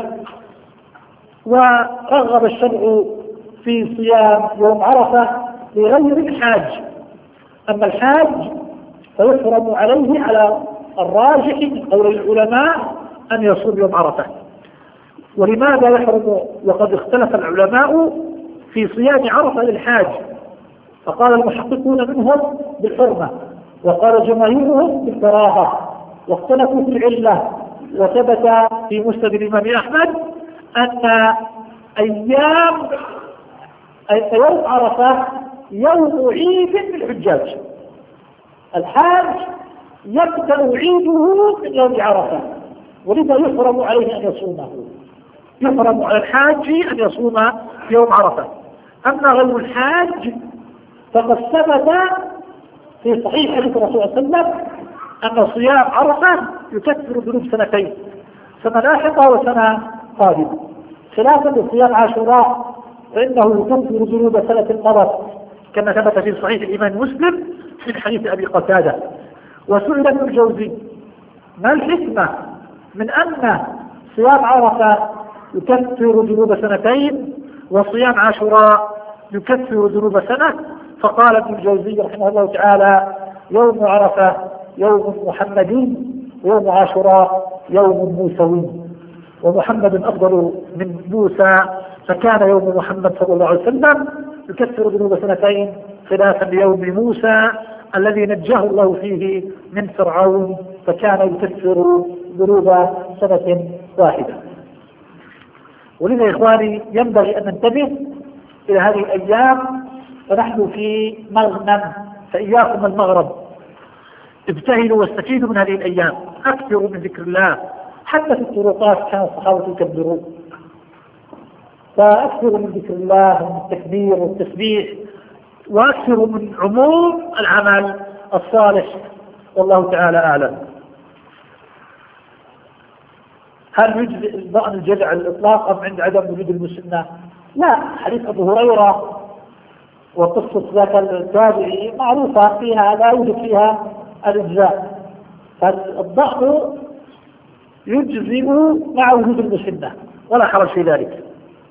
ورغب الشرع في صيام يوم عرفة لغير الحاج. أما الحاج فيحرم عليه على الراجح من قول العلماء أن يصوم يوم عرفة. ولماذا يحرم؟ وقد اختلف العلماء في صيام عرفة للحاج، فقال المحققون منهم بالحرمة، وقال جماهيرهم بالكراهة، واختلفوا في العلة. وثبت في مسند الإمام أحمد أن أيام يوم عرفة يوم عيد للحجاج، الحاج يبدأ عيده من يوم عرفة، ولذا يحرم عليه أن يصومه، يحرم على الحاج أن يصوم يوم عرفة. أما غير الحاج فقد ثبت في صحيح حديث الرسول صلى الله عليه وسلم أن صيام عرفة يكفر ذنوب سنتين، سنة لاحقة وسنة قادمة، خلافا لصيام عاشوراء فإنه يكفر ذنوب سنة مضت كما ثبت في صحيح الإمام مسلم من حديث أبي قتادة. وسئل ابن الجوزي ما الحكمة من أن صيام عرفة يكفر ذنوب سنتين وصيام عاشوراء يكفر ذنوب سنة؟ فقال ابن الجوزي رحمه الله تعالى: يوم عرفة يوم محمدي، ويوم عاشوراء يوم موسوي، ومحمد أفضل من موسى، فكان يوم محمد صلى الله عليه وسلم يكفر ذنوب سنتين خلافا ليوم موسى الذي نجاه الله فيه من فرعون فكان يكفر ذنوب سنة واحدة. ولذا يا إخواني ينبغي أن ننتبه إلى هذه الأيام، فنحن في مغنم، فإياكم المغرب، ابتهلوا واستفيدوا من هذه الأيام، أكثروا من ذكر الله، حتى في الطرقات كان الصحابة يكبرون، فأكثروا من ذكر الله ومن التكبير والتسبيح، وأكثروا من عموم العمل الصالح، والله تعالى أعلم. هل يجزئ الضأن الجزع على الإطلاق أم عند عدم وجود المسنة؟ لا، حديث أبو هريرة وقصة ذاك التابعي معروفة فيها لا يوجد فيها الإجزاء، فالضأن يجزئ مع وجود المسنة ولا حرج في ذلك.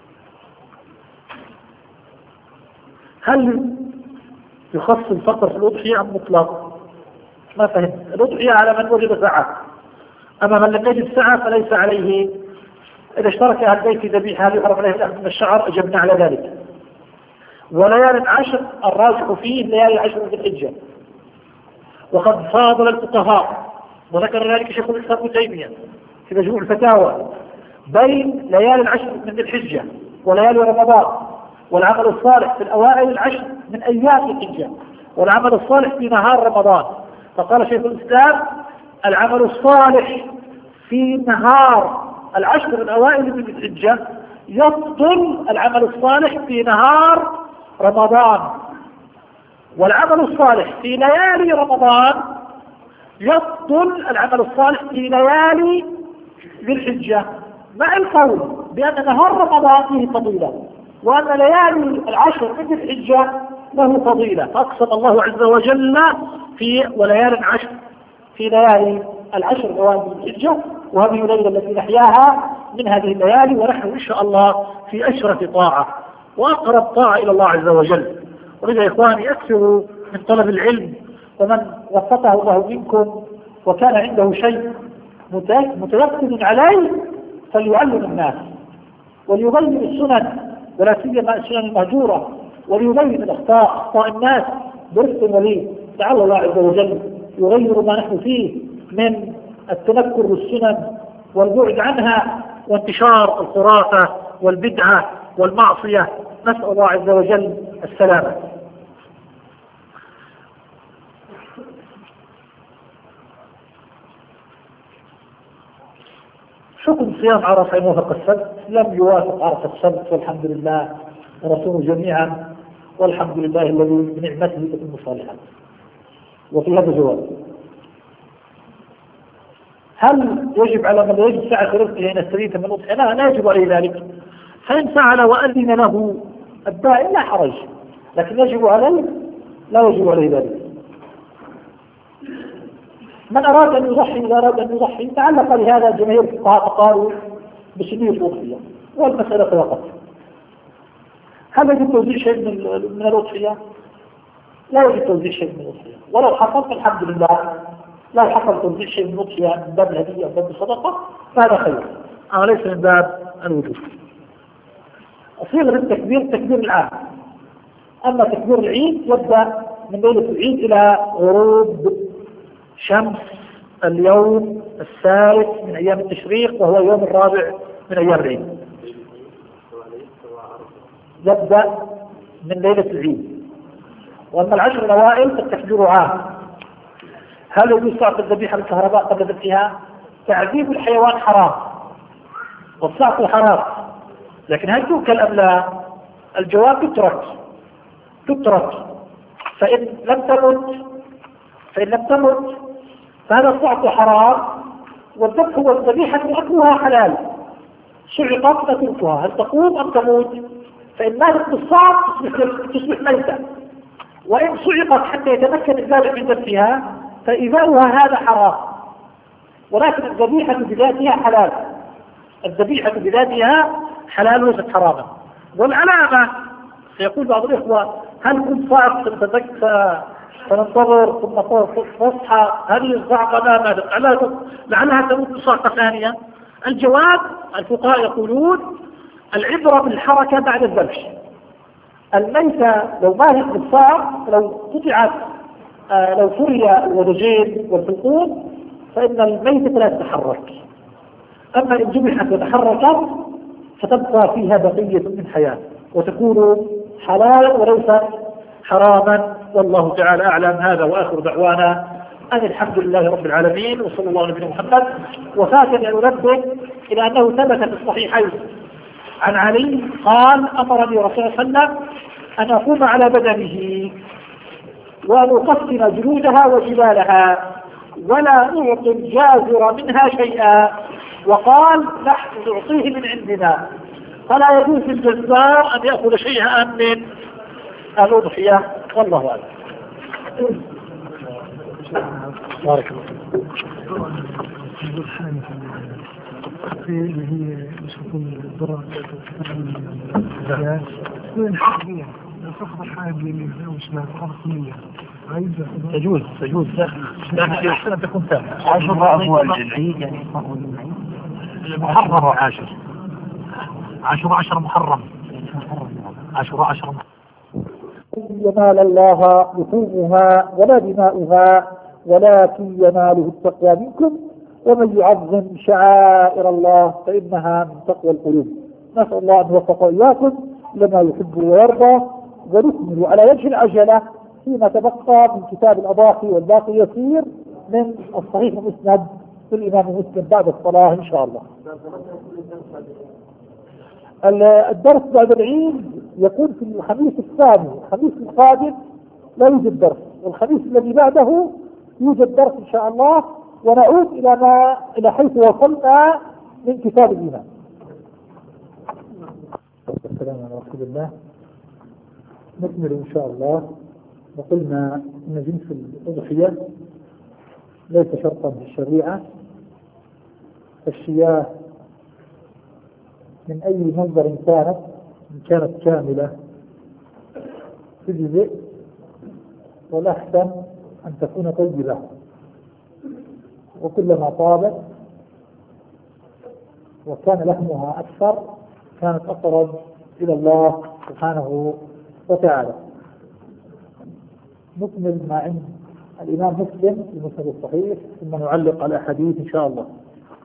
هل يخص الفقر في الأضحية أم مطلق؟ ما فهمت. الأضحية على من وجد سعة، أما من لم يجد سعة فليس عليه. إذا اشترك أهل البيت في ذبيحة هل يحرم عليه الأخذ من الشعر؟ أجبنا على ذلك. وليالي العشر الراجح فيه ليالي العشر من الحجة، وقد فاضل الفقهاء وذكر ذلك شيخ الإسلام ابن تيمية في مجموع الفتاوى بين ليالي العشر من الحجة وليالي رمضان، والعمل الصالح في الأوائل العشر من أيام الحجة، والعمل الصالح في نهار رمضان. فقال شيخ الإسلام: العمل الصالح في نهار العشر الأوائل من الحجة يفضل العمل الصالح في نهار رمضان، والعمل الصالح في ليالي رمضان يفضل العمل الصالح في ليالي ذي الحجة، مع القول بأن نهار رمضان فيه فضيلة، وأن ليالي العشر من الحجة له فضيلة. فأقسم الله عز وجل في وليالي العشر في ليالي العشر الأوائل من الحجة، وهذه الليلة التي نحياها من هذه الليالي، ونحن إن شاء الله في أشرف طاعة وأقرب طاعة إلى الله عز وجل. ولذا يا إخواني أكثروا من طلب العلم، ومن وفقه الله منكم وكان عنده شيء متيقن عليه فليعلم الناس وليبين السنن، ولا سيما السنن المهجورة، وليبين الأخطاء أخطاء الناس برفق ولين، لعل الله عز وجل يغير ما نحن فيه من التنكر والسنن والبعد عنها وانتشار الخرافة والبدعة والمعصية. نسأل الله عز وجل السلامة. حكم صيام عرفة موافق السبت؟ لم يوافق عرفة السبت والحمد لله، ونصوم جميعا والحمد لله الذي بنعمته تتم صالحا. وفي هذا جواب: هل يجب على من يجب ساعة رزقه أن يستريح من الأضحية؟ لا، لا يجب عليه ذلك. فإن فعل وأذن له الداعي لا حرج، لكن يجب عليه لا يجب عليه ذلك. من أراد أن يضحي إذا أراد أن يضحي تعلق لهذا جماهير الفقهاء فقالوا بسنية الأضحية، والمسألة وقت. هل يجب توزيع شيء من من الأضحية؟ لا يجب توزيع شيء من الأضحية، ولو حصل فالحمد لله. لا حصل توزيع شيء من الأضحية من باب الهدية ومن باب الصدقة فهذا خير، أما ليس من باب الوجوب. صيغة التكبير تكبير العام، أما تكبير العيد يبدأ من ليلة العيد إلى غروب شمس اليوم الثالث من أيام التشريق، وهو اليوم الرابع من أيام العيد. يبدأ من ليلة العيد. وأما العشر الأوائل فالتكبير عام. هل يجوز صعق الذبيحة بالكهرباء قبل ذبحها؟ تعذيب الحيوان حرام والصعق حرام، لكن هل تؤكل أم لا؟ الجواب تترك تترك فإن لم تمت فإن لم تمت فهذا الصعق حرام، والذبح والذبيحة أكلها حلال. صعقت فتركها، هل تقوم أم تموت؟ فإن ماتت بالصعق تصبح ميتة، وإن صعقت حتى يتمكن الذابح من ذبحها فإيذاؤها هذا حرام. ولكن الذبيحة بذاتها حلال، الذبيحة بذاتها حلال وليست حراما. والعلامة سيقول بعض الإخوة هل كنت صعق فتذكر فننتظر ثم تصحى هذه الصعقة لا ماتت لعلها تموت بصعقة ثانية؟ الجواب الفقهاء يقولون العبرة بالحركة بعد الذبح. الميتة لو ماتت بالصعق لو قطعت آه لو فري الودجين والحلقوم فإن الميتة لا تتحرك، أما إن ذبحت وتحركت فتبقى فيها بقية من حياة وتكون حلالا وليست حراما. والله تعالى أعلم. هذا وآخر دعوانا أن الحمد لله رب العالمين وصلى الله على نبينا محمد. وفاتني أن أنبه إلى أنه ثبت في الصحيحين عن علي قال أمرني رسول الله صلى الله عليه وسلم أن أقوم على بدنه وأن أقسم جلودها وجبالها ولا أعطي الجازر منها شيئا، وقال نحن نعطيه من عندنا، فلا يجوز للجزار أن يأخذ شيئا من الأضحية. والله أعلم. بارك الله اللي هي يشوفون الذرة وين حاجية الفقط الحاجة اللي مش مع الخمسية عايزة تجوز تجوز لكن أحسن أن تكون ثابتة. عشر أبوال العيد يعني محرم عاشر عشر عشر محرم عشر عشر ينال الله لحومها ولا دماؤها ولكن يناله التقوى منكم ومن يعظم شعائر الله فإنها من تقوى القلوب. نسأل الله أن يوفق إياكم لما يحب ويرضى، ونكمل على وجه العجلة فيما تبقى من كتاب الأضاحي والباقي يسير من الصحيح المسند للإمام مسلم بعد الصلاة إن شاء الله. الدرس بعد العيد يكون في الخميس الثاني، الخميس القادم لا يوجد درس، والخميس الذي بعده يوجد درس إن شاء الله، ونعود إلى ما إلى حيث وصلنا من كتاب الإيمان. السلام على رسول الله. نكمل إن شاء الله. وقلنا أن جنس الأضحية ليس شرطا في الشريعة. الشياه من أي منظر كانت، إن كانت كاملة تجزئ، والأحسن أن تكون طيبة، وكلما طابت وكان لحمها أكثر كانت أقرب إلى الله سبحانه وتعالى. نكمل ما عند الإمام مسلم في المسند الصحيح ثم نعلق على حديث إن شاء الله.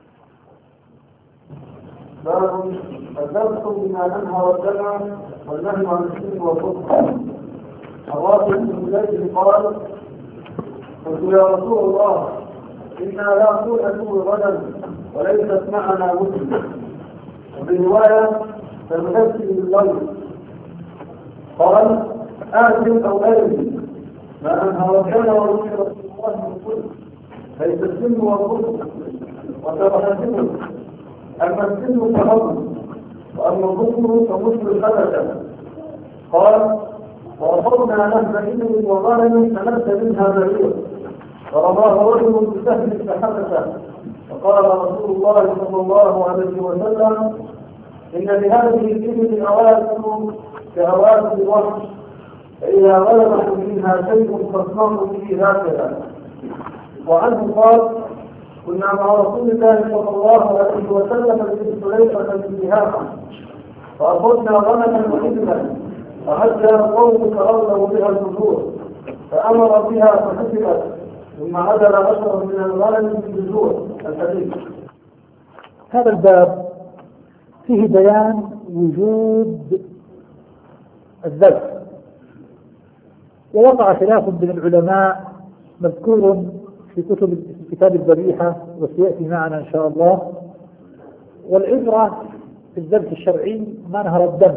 باب الذبح بما ننهى والدمع والنهي عن السن والكفر. الرافع بن زيد قال: قلت يا رسول الله إنا لا نأكل غدا وليست معنا مسلم، وفي رواية فنغسل بالليل. قال: آكل أو آكل ما أنهى والدمع ورسول الله من كل ليس السن والكفر وترهتم، أما السن فهضم وأما الكفر فمثل الخبث. قال: وأخذنا نهب إبل وغنم فمس منها بريق فرماه رجل بسهم فحبسه، فقال رسول الله صلى الله عليه وسلم: إن لهذه الإبل أواسم كأواسم الوحش، فإذا غلبكم منها شيء فاصنعوا به هكذا. وعنه قال: كنا مع رسول الله صلى الله عليه وسلم في سليفة بن جهاز فأخذنا غنما وإبلا فحتى القوم تغلوا بها الجذور فأمر بها فحسبت ثم عدل عشرا من الغنم في الجذور. الحديث. هذا الباب فيه بيان وجود الذبح، ووقع خلاف بين العلماء مذكور في كتب كتاب الذبيحة وسيأتي معنا إن شاء الله. والعبرة في الذبح الشرعي ما نهر الدم،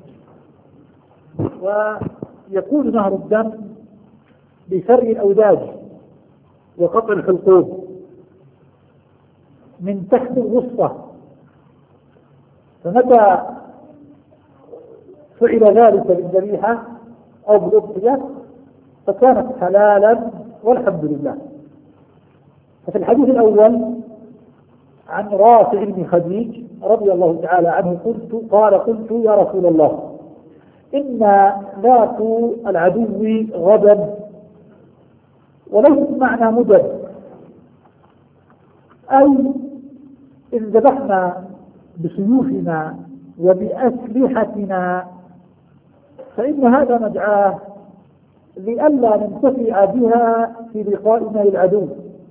ويكون نهر الدم بفرع الأوداج وقطع الحلقوم من تحت الوسطى، فمتى فعل ذلك بالذبيحة أو بالأضحية فكانت حلالا والحمد لله. ففي الحديث الأول عن رافع بن خديج رضي الله تعالى عنه قلت قال قلت يا رسول الله إن ناقوا العدو غدا وليس معنى مدد، أي إن ذبحنا بسيوفنا وبأسلحتنا فإن هذا مدعاه لئلا ننتفع بها في لقائنا للعدو،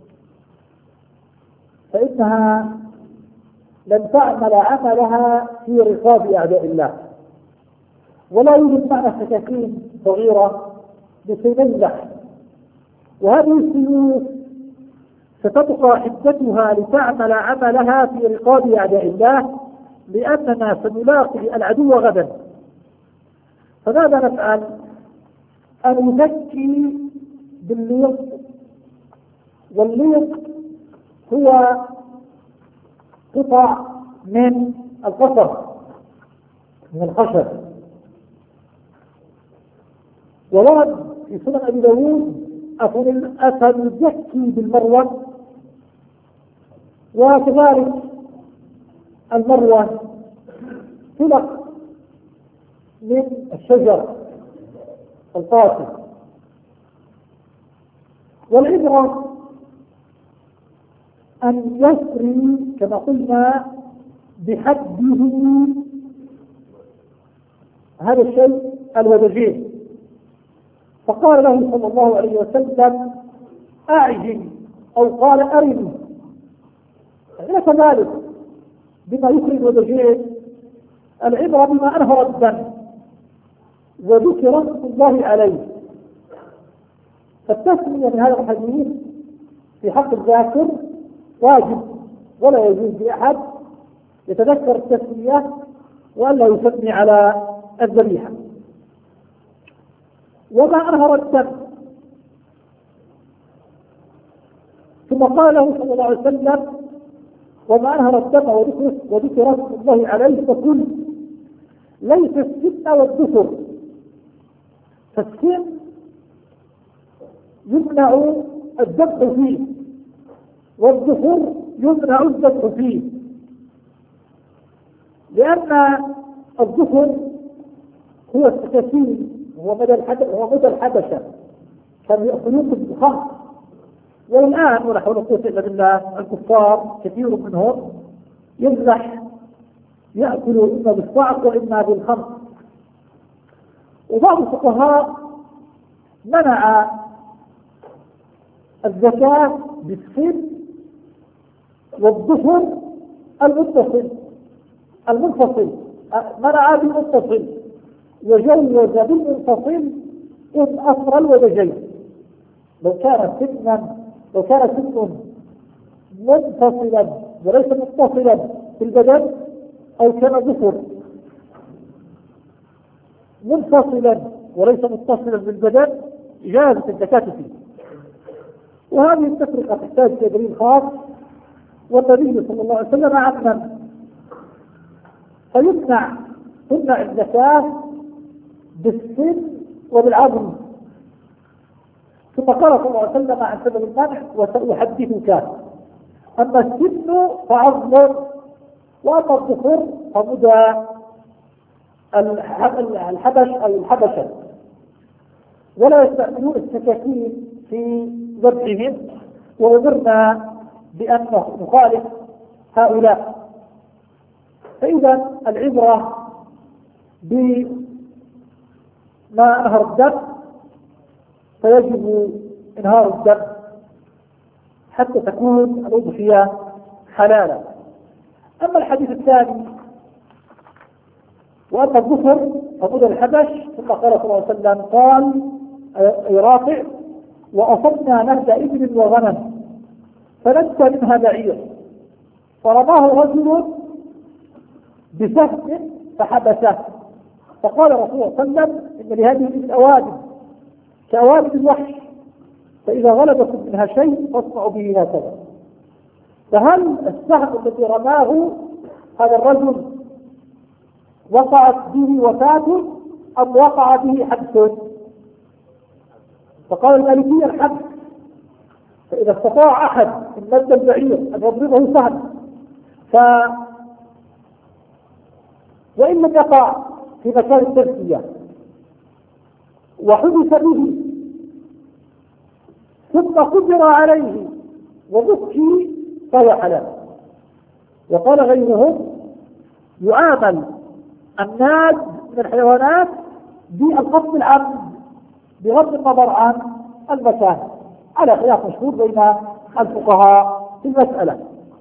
فإنها لن تعمل عملها في رقاب أعداء الله. ولا يوجد معنى سكاكين صغيرة بسيني اللحم، وهذه السيوف ستبقى حدتها لتعمل عملها في رقاب أعداء الله، لأننا سنلاقي العدو غدا. فماذا نفعل؟ أن نزكي بالليق، والليق هو قطع من القصب من الخشب. ورد في سنن أبي داود أفنزكي بالمروة، وكذلك المروة تلق من الشجر القاسي. والعبرة أن يسري كما قلنا بحده هذا الشيء الودجين. فقال له صلى الله عليه وسلم أعجل، أو قال أرني، ليس ذلك بما يخرج الودجين، العبرة بما أنهر الدم وذكر اسم الله عليه. فالتسمية من هذا الحديث في حق الذاكر واجب، ولا يجوز لأحد يتذكر التسمية وألا يسمي على الذبيحة. وما أنهر الدم، ثم قال له صلى الله عليه وسلم وما أنهر الدم وذكر اسم الله عليه فكل. ليس السن والدثر، فالسن يمنع الذبح فيه والدثر يمنع الذبح فيه، لأن الدثر هو السكاكين، هو مدى هو مدى الحبشة، كانوا يأكلون بالخمر. والآن ولا حول ولا قوة إلا بالله الكفار كثير منهم يذبح يأكل إما بالصعق وإما بالخمر. وبعض الفقهاء منع الزكاة بالسن والظفر المتصل المنفصل، منع بالمتصل وجوز بالمنفصل إن أثر الودجين. لو كان سنا لو كان سن منفصلا وليس متصلا في البدن، أو كان ظفر منفصلا وليس متصلا بالبدن، جازت الزكاة فيه. وهذه التفرقة تحتاج إلى دليل خاص، والنبي صلى الله عليه وسلم عمم، فيمنع تمنع الزكاة بالسن وبالعظم. ثم قال صلى الله عليه وسلم عن سبب المنع وسأحدثك، أما السن فعظم، وأما الظفر فمدى الحبش أو الحبشة. ولا يستعملون السكاكين في ذبحهم، وأمرنا بأن نخالف هؤلاء. فإذا العبرة بما أنهر الدم، فيجب إنهار الدم حتى تكون الأضحية حلالا. أما الحديث الثاني وأما الظفر فمدى الحبش، ثم قال صلى الله عليه وسلم قال أي رافع وأصبنا نهد إبل وغنم، فنجت منها بعير، فرماه رجل بسهم فحبسه، فقال رسول الله صلى الله عليه وسلم إن لهذه من أوادم كأوادم الوحش، فإذا غلبكم منها شيء فاصنعوا به هكذا. فهل السهم الذي رماه هذا الرجل وقعت به وفاة أم وقع به حبس؟ فقال المالكية الحبس، فإذا استطاع أحد من مد البعير أن يضربه سهم ف وإن لم يقع في مكان التزكية وحدث به ثم قدر عليه وذكي فهو حلال. وقال غيرهم يعامل الناد من الحيوانات بالقصد العمد بغض النظر عن المكان، على خلاف مشهور بين الفقهاء في المسألة.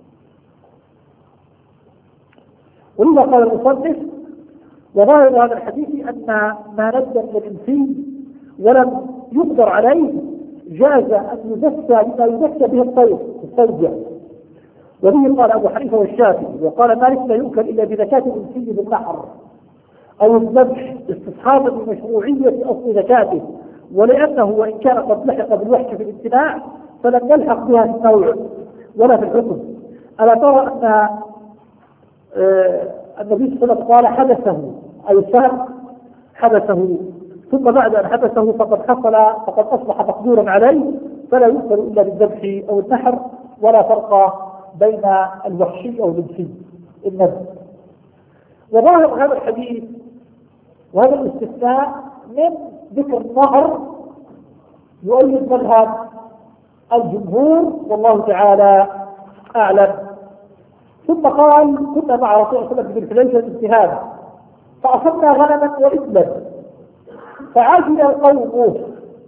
ولذا قال المصنف وظاهر هذا الحديث أن ما ندى من الإنسي ولم يقدر عليه جاز أن يزكى بما يزكى به الطير الثلج، وبه قال أبو حنيفة والشافعي، وقال مالك لا يؤكل إلا بزكاة الإنسي بالنحر أو الذبح استصحابا لمشروعية أصل زكاته، ولأنه وإن كان قد لحق بالوحش في الامتناع فلم يلحق بها في النوع ولا في الحكم. ألا ترى أن آه النبي صلى الله عليه وسلم قال حدثه أي السهم حدثه، ثم بعد أن حدثه فقد حصل فقد أصبح مقدورا عليه، فلا يؤكل إلا بالذبح أو النحر، ولا فرق بين الوحشي أو الإنسي النذر. وظاهر هذا الحديث وهذا الاستثناء من ذكر النهر يؤيد مذهب الجمهور والله تعالى أعلم. ثم قال كنا مع رسول الله صلى الله عليه وسلم بالحليفة الاجتهاد فأصبنا غنما وإبلا فعجل القوم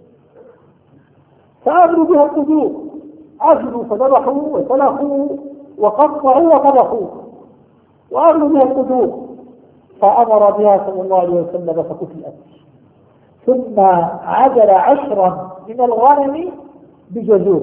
فأغلوا بها القدور، عجلوا فذبحوا وسلخوا وقطعوا وطبخوا وأغلوا بها القدور، فأمر بها صلى الله عليه وسلم فكفئت، ثم عجل عشرا من الغنم بجزور.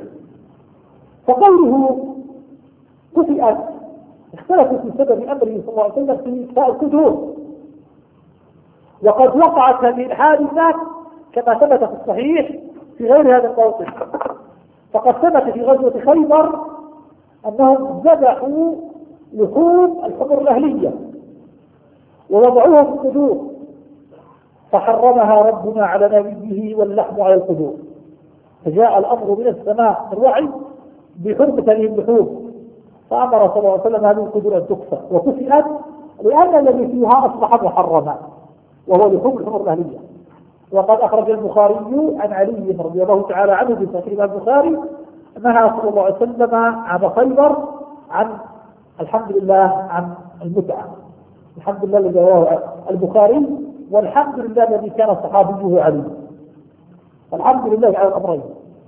فقوله كفئت اختلفوا في سبب أمره صلى الله عليه وسلم في إكفاء القدور، وقد وقعت هذه الحادثة كما ثبت في الصحيح في غير هذا الموطن. فقد ثبت في غزوة خيبر أنهم ذبحوا لحوم الحمر الأهلية ووضعوها في القدور فحرمها ربنا على نبيه واللحم على القدور، فجاء الأمر من السماء الوعي بحرمة هذه اللحوم، فأمر صلى الله عليه وسلم هذه القدور أن تكفى وكفئت لأن الذي فيها أصبح محرما وهو لحوم الحمر الأهلية. وقد أخرج البخاري عن علي رضي الله تعالى عنه في صحيح البخاري نهى صلى الله عليه وسلم عام خيبر عن الحمد لله عن المتعة. الحمد لله الذي رواه البخاري والحمد لله الذي كان صحابيه علي، الحمد لله على الأمرين.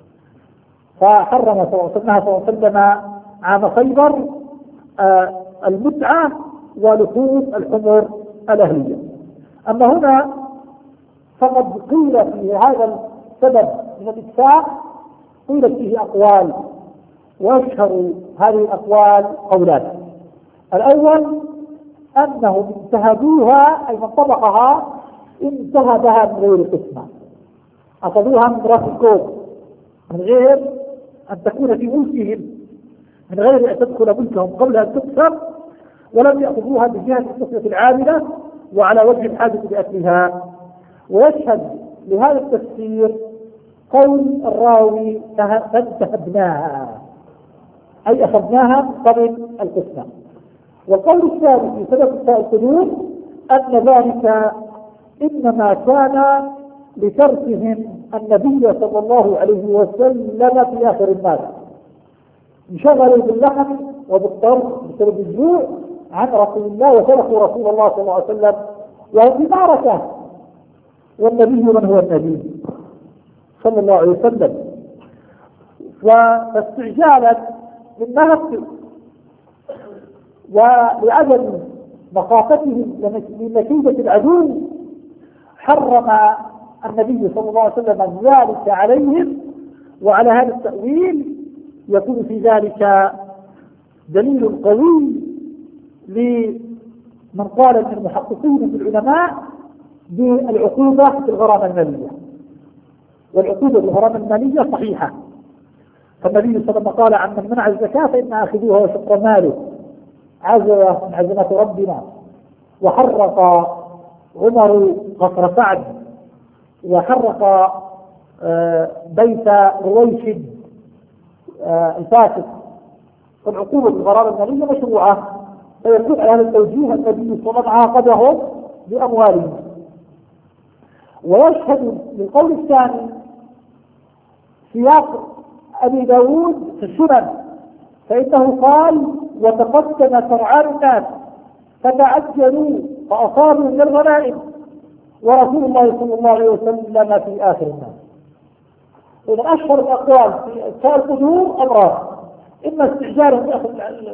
فحرم صلى الله عليه وسلم عام خيبر آه المتعة ولحوم الحمر الأهلية. أما هنا فقد قيل في هذا السبب من الإكفاء قيلت فيه أقوال، وأشهر هذه الأقوال قولان. الأول أنهم انتهبوها أي من طبقها انتهبها من غير قسمة، أخذوها من رأس الكوب من غير أن تكون في ملكهم، من غير أن تدخل ملكهم قبل أن تقسم، ولم يأخذوها بجهة القسمة العاملة وعلى وجه الحاجة لأكلها. ويشهد لهذا التفسير قول الراوي فانتهبناها أي أخذناها قبل القسمة. والقول الثاني في سبب إكفاء القدور أن ذلك إنما كان لتركهم النبي صلى الله عليه وسلم في آخر الناس، انشغلوا باللحم وبالطرف بسبب الجوع عن رسول الله وتركوا رسول الله صلى الله عليه وسلم وهم في معركة، والنبي من هو النبي صلى الله عليه وسلم. فاستعجالا من نهب ولعدم مخافتهم لنتيجة العدو حرم النبي صلى الله عليه وسلم ذلك عليهم، وعلى هذا التأويل يكون في ذلك دليل قوي لمن قال من المحققين من العلماء بالعقوبة في الغرامة المالية، والعقوبة في الغرامة المالية صحيحة. فالنبي صلى الله عليه وسلم قال عن من منع الزكاة فإن أخذوها وشطر ماله، عزوة من عزمة ربنا. وحرق عمر قصر سعد، وحرق بيت رويش الفاسد. فالعقوبة بالغرامة المالية مشروعة، فيكون على هذا التوجيه النبي صلى الله عليه وسلم عاقبهم بأموالهم. ويشهد للقول الثاني سياق أبي داود في السنن، فإنه قال: وتقدم سرعان الناس فتعجلوا فأصابوا من الغنائم ورسول الله صلى الله عليه وسلم في آخر الناس. إذا أشهر الأقوال في القدور أمران: إما استعجالهم يأخذ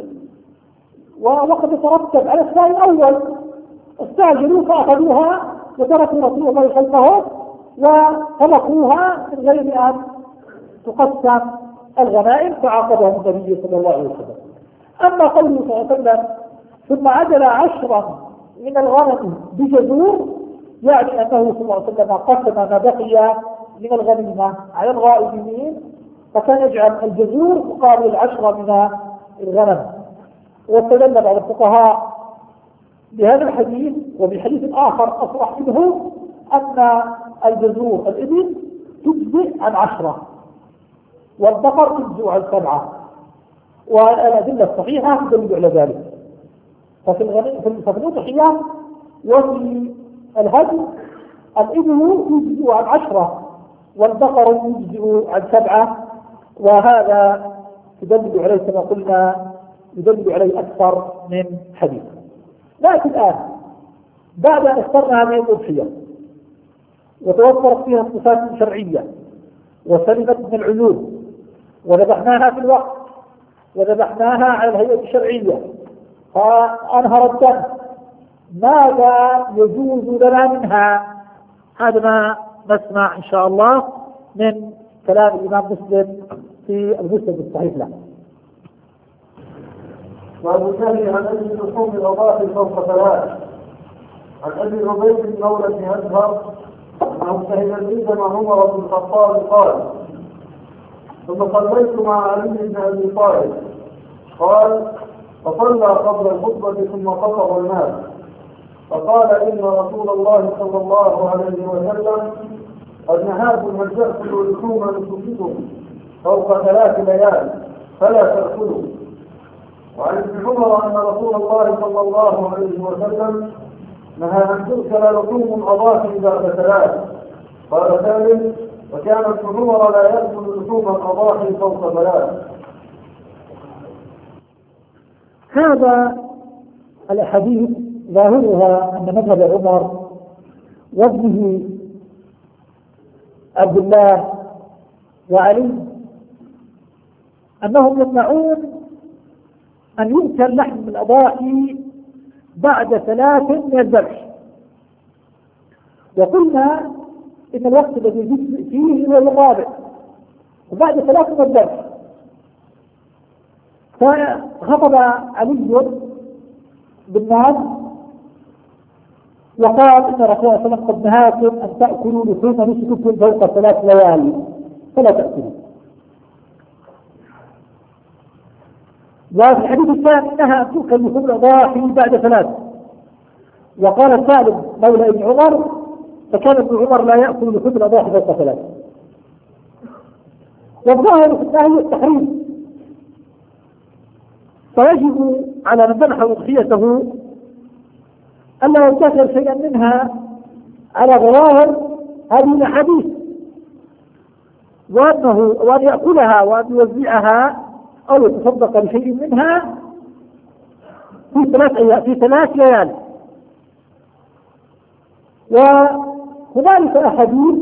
وقد يترتب على الثاني الأول، استعجلوا فأخذوها وتركوا رسول الله خلفهم وطلقوها من غير أن تقسم الغنائم فعاقبهم النبي صلى الله عليه وسلم. أما قوله صلى الله عليه وسلم: ثم عدل عشرا من الغنم بجزور، يعني أنه صلى الله عليه وسلم قسم ما بقي من الغنيمة على الغائبين، فكان يجعل الجزور مقابل العشرة من الغنم. واستدل بعض الفقهاء بهذا الحديث وبحديث آخر أصرح منه أن الجزور الإبل تجزئ عن عشرة والبقر تجزئ عن سبعة، والأدلة الصحيحة تدل على ذلك. ففي الغنيمة في الأضحية وفي الهدي الإبل تجزئ عن عشرة والبقر يجزئ عن سبعة، وهذا يدل عليه كما قلنا يدل عليه أكثر من حديث. لكن الآن بعد أن اخترنا هذه الأضحية وتوفرت فيها صفات شرعية وسلمت من العيوب وذبحناها في الوقت وذبحناها على الهيئة الشرعية فأنهر الدم، ماذا يجوز لنا منها؟ هذا ما نسمع إن شاء الله من كلام الإمام مسلم في المسند الصحيح له. وأبو النهي عن أجل لحوم الأضاحي فوق ثلاث. عن أبي عبيد مولى بن أزهر أنه شهد العيد مع عمر بن الخطاب قال: ثم صليت مع علي بن أبي طالب قال: فصلى قبل الخطبة ثم خطب الناس فقال: إن رسول الله صلى الله عليه وسلم قد نهاكم أن تأكلوا لحوم نسككم فوق ثلاث ليال فلا تأكلوا. وعن ابن عمر أن رسول الله صلى الله عليه وسلم نهى أن تؤكل لحوم الأضاحي بعد ثلاث. قال سالم: وكان ابن عمر لا يأكل لحوم الأضاحي فوق ثلاث. هذا الحديث ظاهرها أن مذهب عمر وابنه عبد الله وعلي أنهم يمنعون أن يؤكل لحم الأضاحي بعد ثلاث من الذبح. وقلنا إن الوقت الذي يجزئ فيه هو الرابع وبعد ثلاث من الذبح. فخطب علي بالناس وقال: إن رسول الله صلى الله عليه وسلم قد نهاكم أن تأكلوا لحوم نسككم فوق ثلاث ليالي فلا تأكلوا. وفي الحديث الثاني نهى أن تؤكل لحوم الأضاحي بعد ثلاث. وقال سالم مولى ابن عمر: فكان ابن عمر لا يأكل لحوم الأضاحي فوق ثلاث. والظاهر في النهي التحريم، فيجب على من ذبح أضحيته ألا ينتشر شيئا منها على ظواهر هذه الأحاديث، وأنه وأن يأكلها وأن يوزعها أو يتصدق بشيء منها في ثلاث أيام في ثلاث ليالي. وهنالك أحاديث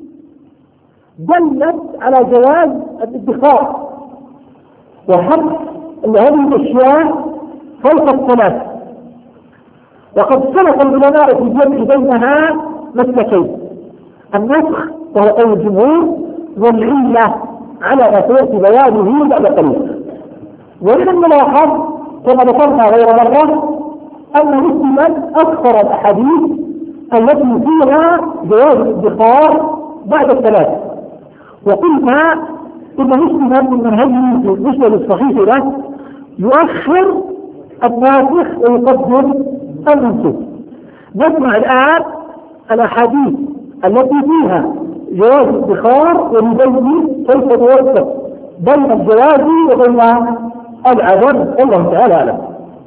دلت على جواز الادخار وحرق هذه الأشياء فوق الثلاث. وقد سلك العلماء في الجمع بينها مسلكين: النسخ وهو قول الجمهور، والعلة على أثر بيانه بعد قليل. ومن الملاحظ كما ذكرنا غير مرة أن مسلما أكثر الأحاديث التي فيها جواز الادخار بعد الثلاث، وقلنا إن مسلما من منهجه في المسند الصحيح له يؤخر الناسخ ويقدم المنسوخ. نسمع الآن الأحاديث التي فيها جواز الادخار ونبين كيف نوفق بين الجواز وبين العدم. الله تعالى أعلم.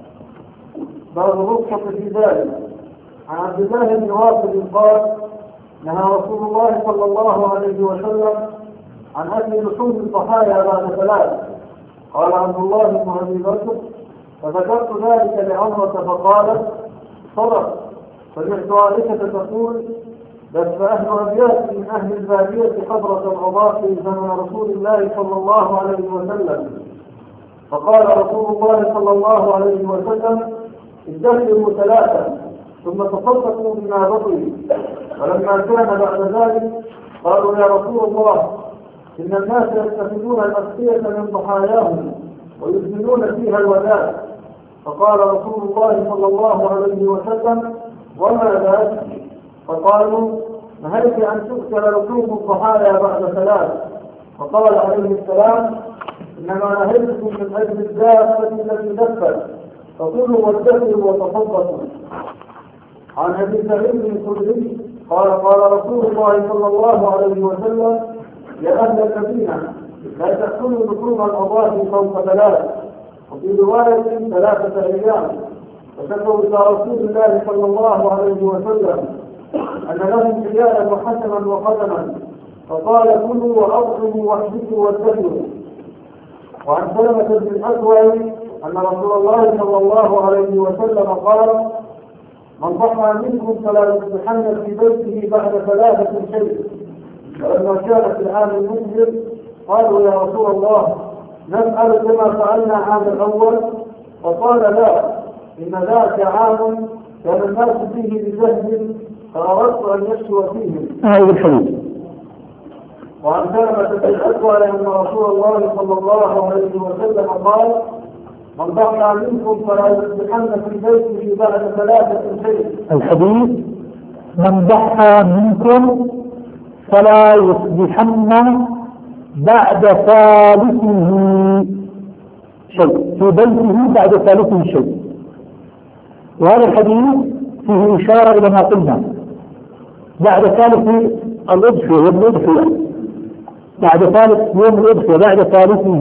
باب الرخصة في ذلك. عن عبد الله بن واقد قال: نهى رسول الله صلى الله عليه وسلم عن أكل لحوم الضحايا بعد ثلاث. قال عبد الله بن أبي بكر: فذكرت ذلك لعمرة فقالت: صدق. سمعت عائشة تقول: بس أهل أبيات من أهل البادية حضرة العضاة في زمن رسول الله صلى الله عليه وسلم. فقال رسول الله صلى الله عليه وسلم: ادخروا ثلاثة ثم تصدقوا بما بقي. ولما كان بعد ذلك قالوا: يا رسول الله، إن الناس يتخذون الأسقية من ضحاياهم ويدمنون فيها الوداع. فقال رسول الله صلى الله عليه وسلم: وما ذاك؟ فقالوا: نهيت أن تؤكل لحوم الضحايا بعد ثلاث. فقال عليه السلام: إنما نهيتكم من أجل الدابة التي دفت، فكلوا وادخروا وتصدقوا. عن أبي سعيد الخدري قال: قال رسول الله صلى الله عليه وسلم: يا أهل المدينة، لا تأكلوا لحوم الأضاحي فوق ثلاث. وفي رواية ثلاثة أيام. فشكوا إلى رسول الله صلى الله عليه وسلم أن لهم حيالا وحسنا وقدما، فقال: كلوا وأطعموا واحبسوا وادخروا. وعن سلمة بن الأكوع أن رسول الله صلى الله عليه وسلم قال: من ضحى منكم فلا يصبحن في بيته بعد ثلاثة شيء. ولما كان في العام المقبل قالوا: يا رسول الله، نفعل كما فعلنا عام الأول؟ فقال: لا، إن ذاك عام كان الناس فيه بجهل فأردت أن يشكو فيهم. هذا الحديث. وعن سلمة بن الأكوع أن رسول الله صلى الله عليه وسلم قال: من ضحى منكم فلا يصبحن في بيته بعد ثلاثة شيء. الحديث: من ضحى منكم فلا يصبحن بعد ثالثه شيء، في بيته بعد ثالثه شيء. وهذا الحديث فيه إشارة إلى ما قلنا بعد ثالث الأضحية يوم الأضحية، بعد ثالث يوم الأضحية بعد ثالثه،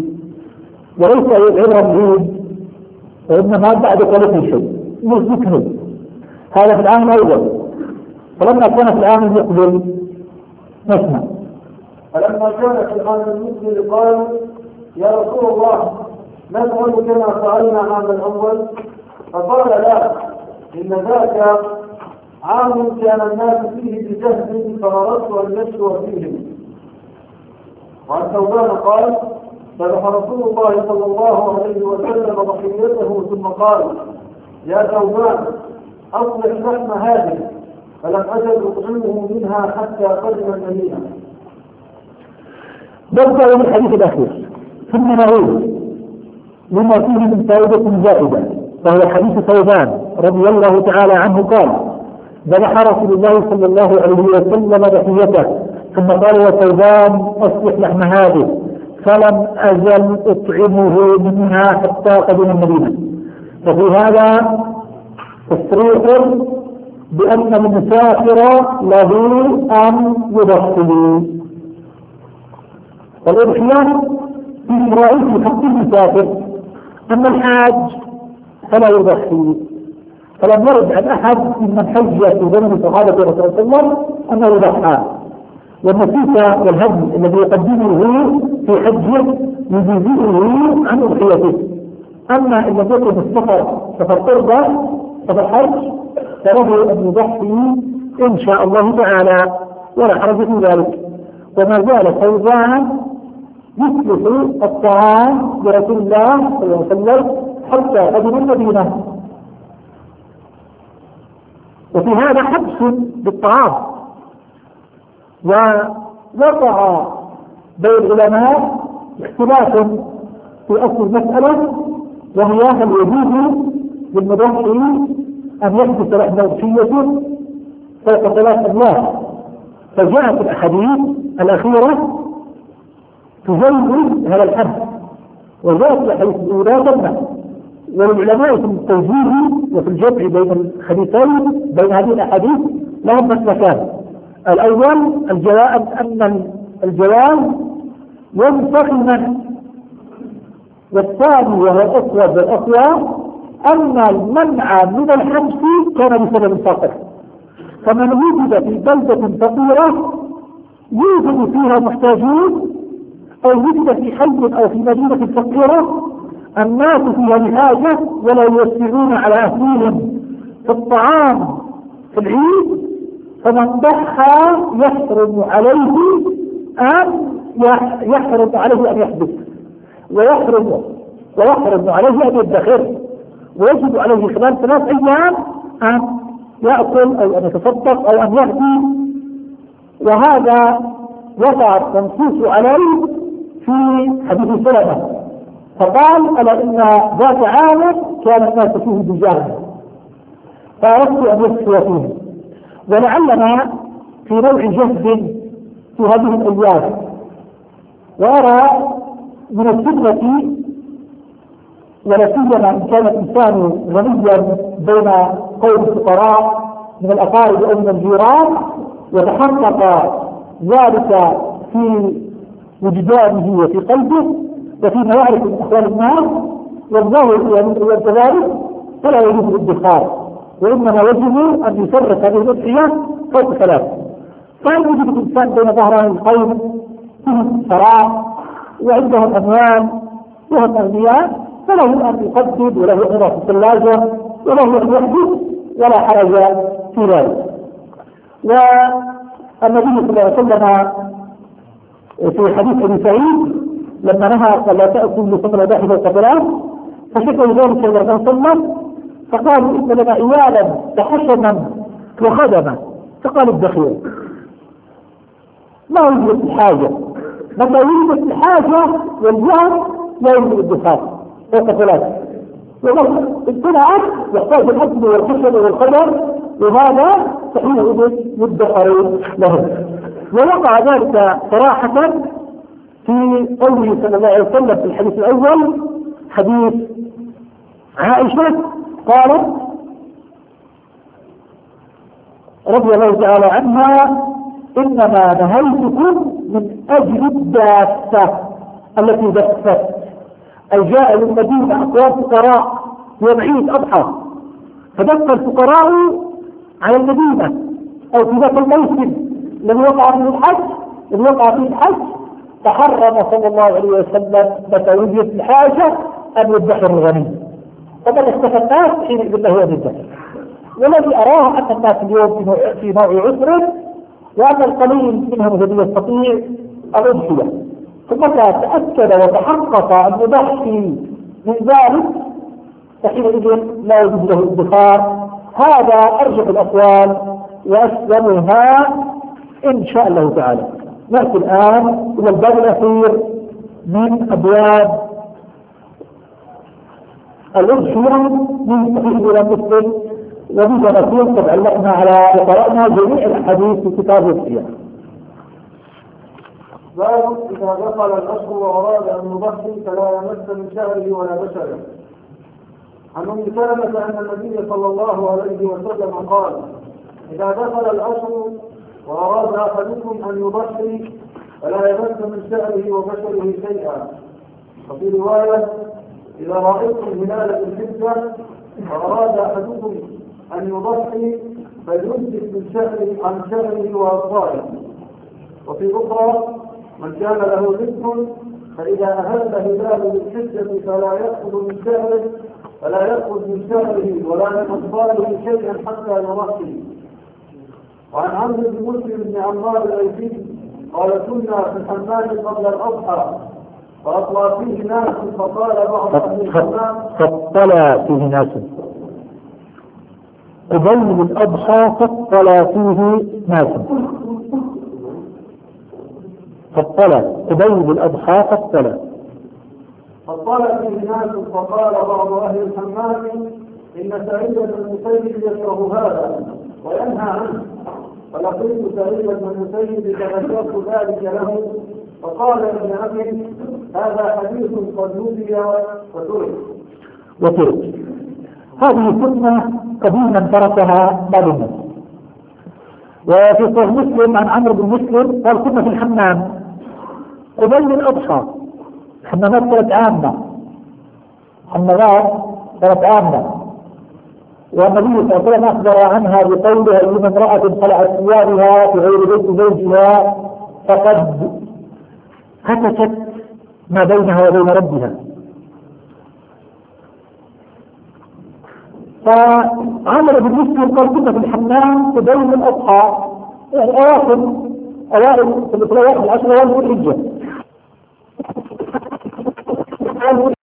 وليس العبرة بعيد، وإنما بعد ثالثه شيء يكمل. هذا في العام الأول. فلما كان في العام المقبل نسمع. فلما كان في العام المقبل قالوا: يا رسول الله، نفعل كما فعلنا عام الأول؟ فقال: لا، إن ذاك عام كان الناس فيه بجهل فأردت أن يشكو فيهم. وعن ثوبان قال: ذبح رسول الله صلى الله عليه وسلم ضحيته ثم قال: يا ثوبان، أصلح لحم هذه، فلم أجد أطعمه منها حتى قدم المدينة. نبدأ من الحديث الأخير ثم نعود لما فيه من فائدة زائدة، وهو حديث ثوبان رضي الله تعالى عنه قال: ذبح رسول الله صلى الله عليه وسلم ضحيته ثم قال: يا ثوبان، أصلح لحم هذه، فلم أزل أطعمه منها حتى قدم المدينة. ففي هذا تصريح بأن المسافر له أن يضحي. والإضحية في رأيه حق المسافر، أما الحاج فلا يضحي. فلم يرد عن أحد ممن حج في زمن صحابة رسول الله صلى الله عليه وسلم أنه يضحى. والنسيك والهدي الذي يقدمه في حجه يجزئه عن أضحيته. أما إن لم يكن السفر سفر قربة سفر حج فله أن يضحي إن شاء الله تعالى ولا حرج في ذلك. وما زال ثوبان يصلح الطعام برسول الله صلى الله عليه وسلم حتى قدم المدينة. وفي هذا حبس بالطعام. ووقع بين العلماء اختلاف في أصل المسألة، وهي هل يجوز للمضحي أن يحدث له موتية فوق ثلاث أملاك؟ فجاءت الأحاديث الأخيرة تزود هذا الحد، وجاءت الأحاديث الأولى تمنع. والعلماء في التوجيه وفي الجمع بين الحديثين بين هذه الأحاديث لهم مسلكان. الأول الجواز أن الجواز ينسخ المنع، والثاني وهو الأقوى بالأقوى أن المنع من الحبس كان بسبب الفقر. فمن وجد في بلدة فقيرة يوجد فيها محتاجون، أو وجد في حي أو في مدينة فقيرة الناس فيها بحاجة ولا يوسعون على أهلهم في الطعام في العيد، فمن ضحى يحرم عليه أن يحرم عليه أن يحدث، ويحرم ويحرم عليه أن يدخر، ويجب عليه خلال ثلاث أيام أن يأكل أو أن يتصدق أو أن يهدي. وهذا وقع التنصيص عليه في حديث سلمة، فقال ألا إن ذات عام كان الناس فيه بجهل فأردت أن يفتي فيه. ولعلنا في نوع جهد في هذه الأيام، وأرى من الفتنة ولا سيما إن كان الإنسان غنيا بين قوم الفقراء من الأقارب أو من الجيران، وتحقق ذلك في وجدانه وفي قلبه وفي معارف من أحوال الناس، والظاهر من كذلك، فلا يجوز الادخار، وإنما يجب أن يفرق هذه الأضحية فوق ثلاث. فإن وجد الإنسان بين ظهران القوم فيهم ثراء وعندهم أموال وهم أغنياء، فله أن يقدد وله أن يضع في الثلاجة وله أن يحدث ولا حرج في ذلك. والنبي صلى الله عليه وسلم في حديث أبي سعيد لما نهى قال لا تأكل لحوم الأضاحي فوق ثلاث، فشكوا ذلك إلى الرسول صلى الله عليه وسلم فقالوا إن لنا عيالا وحشما وخدما، فقال الدخيل ما يوجد الحاجة، متى يوجد الحاجة والجهل لا يوجد الدخار فوق ثلاثة، وإذا امتنعت يحتاج الأكل والخشب والخضر، وهذا فحينئذ يدخر له. ووقع ذلك صراحة في قوله صلى الله عليه وسلم في الحديث الأول حديث عائشة قالت رضي الله تعالى عنها إنما نهيتكم من أجل الدافة التي دفت، أي جاء للمدينة أقوام فقراء يوم عيد أضحى، فدف الفقراء على المدينة أو في ذاك الموسم الذي وقع فيه الحج الذي وقع فيه الحج تحرم صلى الله عليه وسلم متى وجدت الحاجة أن يدخر الغني، ومن اختفى الناس حين بالله هو يدخر. والذي أراه أن الناس اليوم في نوع عسر، وأن القليل منهم الذي يستطيع الأضحية، فمتى تأكد وتحقق أن يضحي من ذلك فحينئذ لا يجوز له الادخار. هذا أرجح الأقوال وأسلمها إن شاء الله تعالى. نأتي الآن إلى الباب الأخير من أبواب الأضحية من صحيح إلى مسلم، وبذا نكون قد علقنا على وقرأنا جميع الحديث في كتاب الأضحية. باب إذا دخل الأشهر وأراد أن يضحي فلا يمس من شهره ولا بشره. عن أم سلمة أن النبي صلى الله عليه وسلم قال: إذا دخل الأشهر وأراد أحدكم أن يضحي فلا يمس من شهره وبشره شيئا. وفي رواية: إذا رأيتم هلال الحجة وأراد أحدكم أن يضحي فليمسك من شهره عن شهره وأصفاره. وفي أخرى: من كان له رزق فإذا أهل هلال الحجة فلا يأخذ من شهره فلا يأخذ من شهره ولا من أصفاره شيئا حتى يضحي. وعن عمرو بن مسلم بن عمار الأيسي قال: كنا في الحمام قبل الأضحى فأطلع فيه ناس فقال بعض أهل الحمام فاطلع فيه ناس قبيل الأضحى فاطلع فيه ناس فاطلع قبيل الأضحى فاطلع فاطلع في الناس فقال بعض أهل الحمام إن سعيد بن المسيب يكره هذا وينهى عنه، فلقيت سعيد بن المسيب فذكرت ذلك له فقال يا ابن أخي هذا حديث قد نبي وترك وترك. هذه سنة قديما تركها بعض الناس. وفي صحيح مسلم عن عمرو بن مسلم قال كنا في الحمام قبيل الأضحى، الحمامات كانت عامة، الحمامات كانت عامة، والنبي صلى الله عليه وسلم أخبر عنها بقوله أيما امرأة خلعت ثيابها في غير بيت زوجها فقد هتكت ما بينها وبين ربها. فعمر بن مسلم قال كنا في الحمام قبيل الأضحى، يعني أواخر أوائل في الأواخر العشر أوائل الحجة.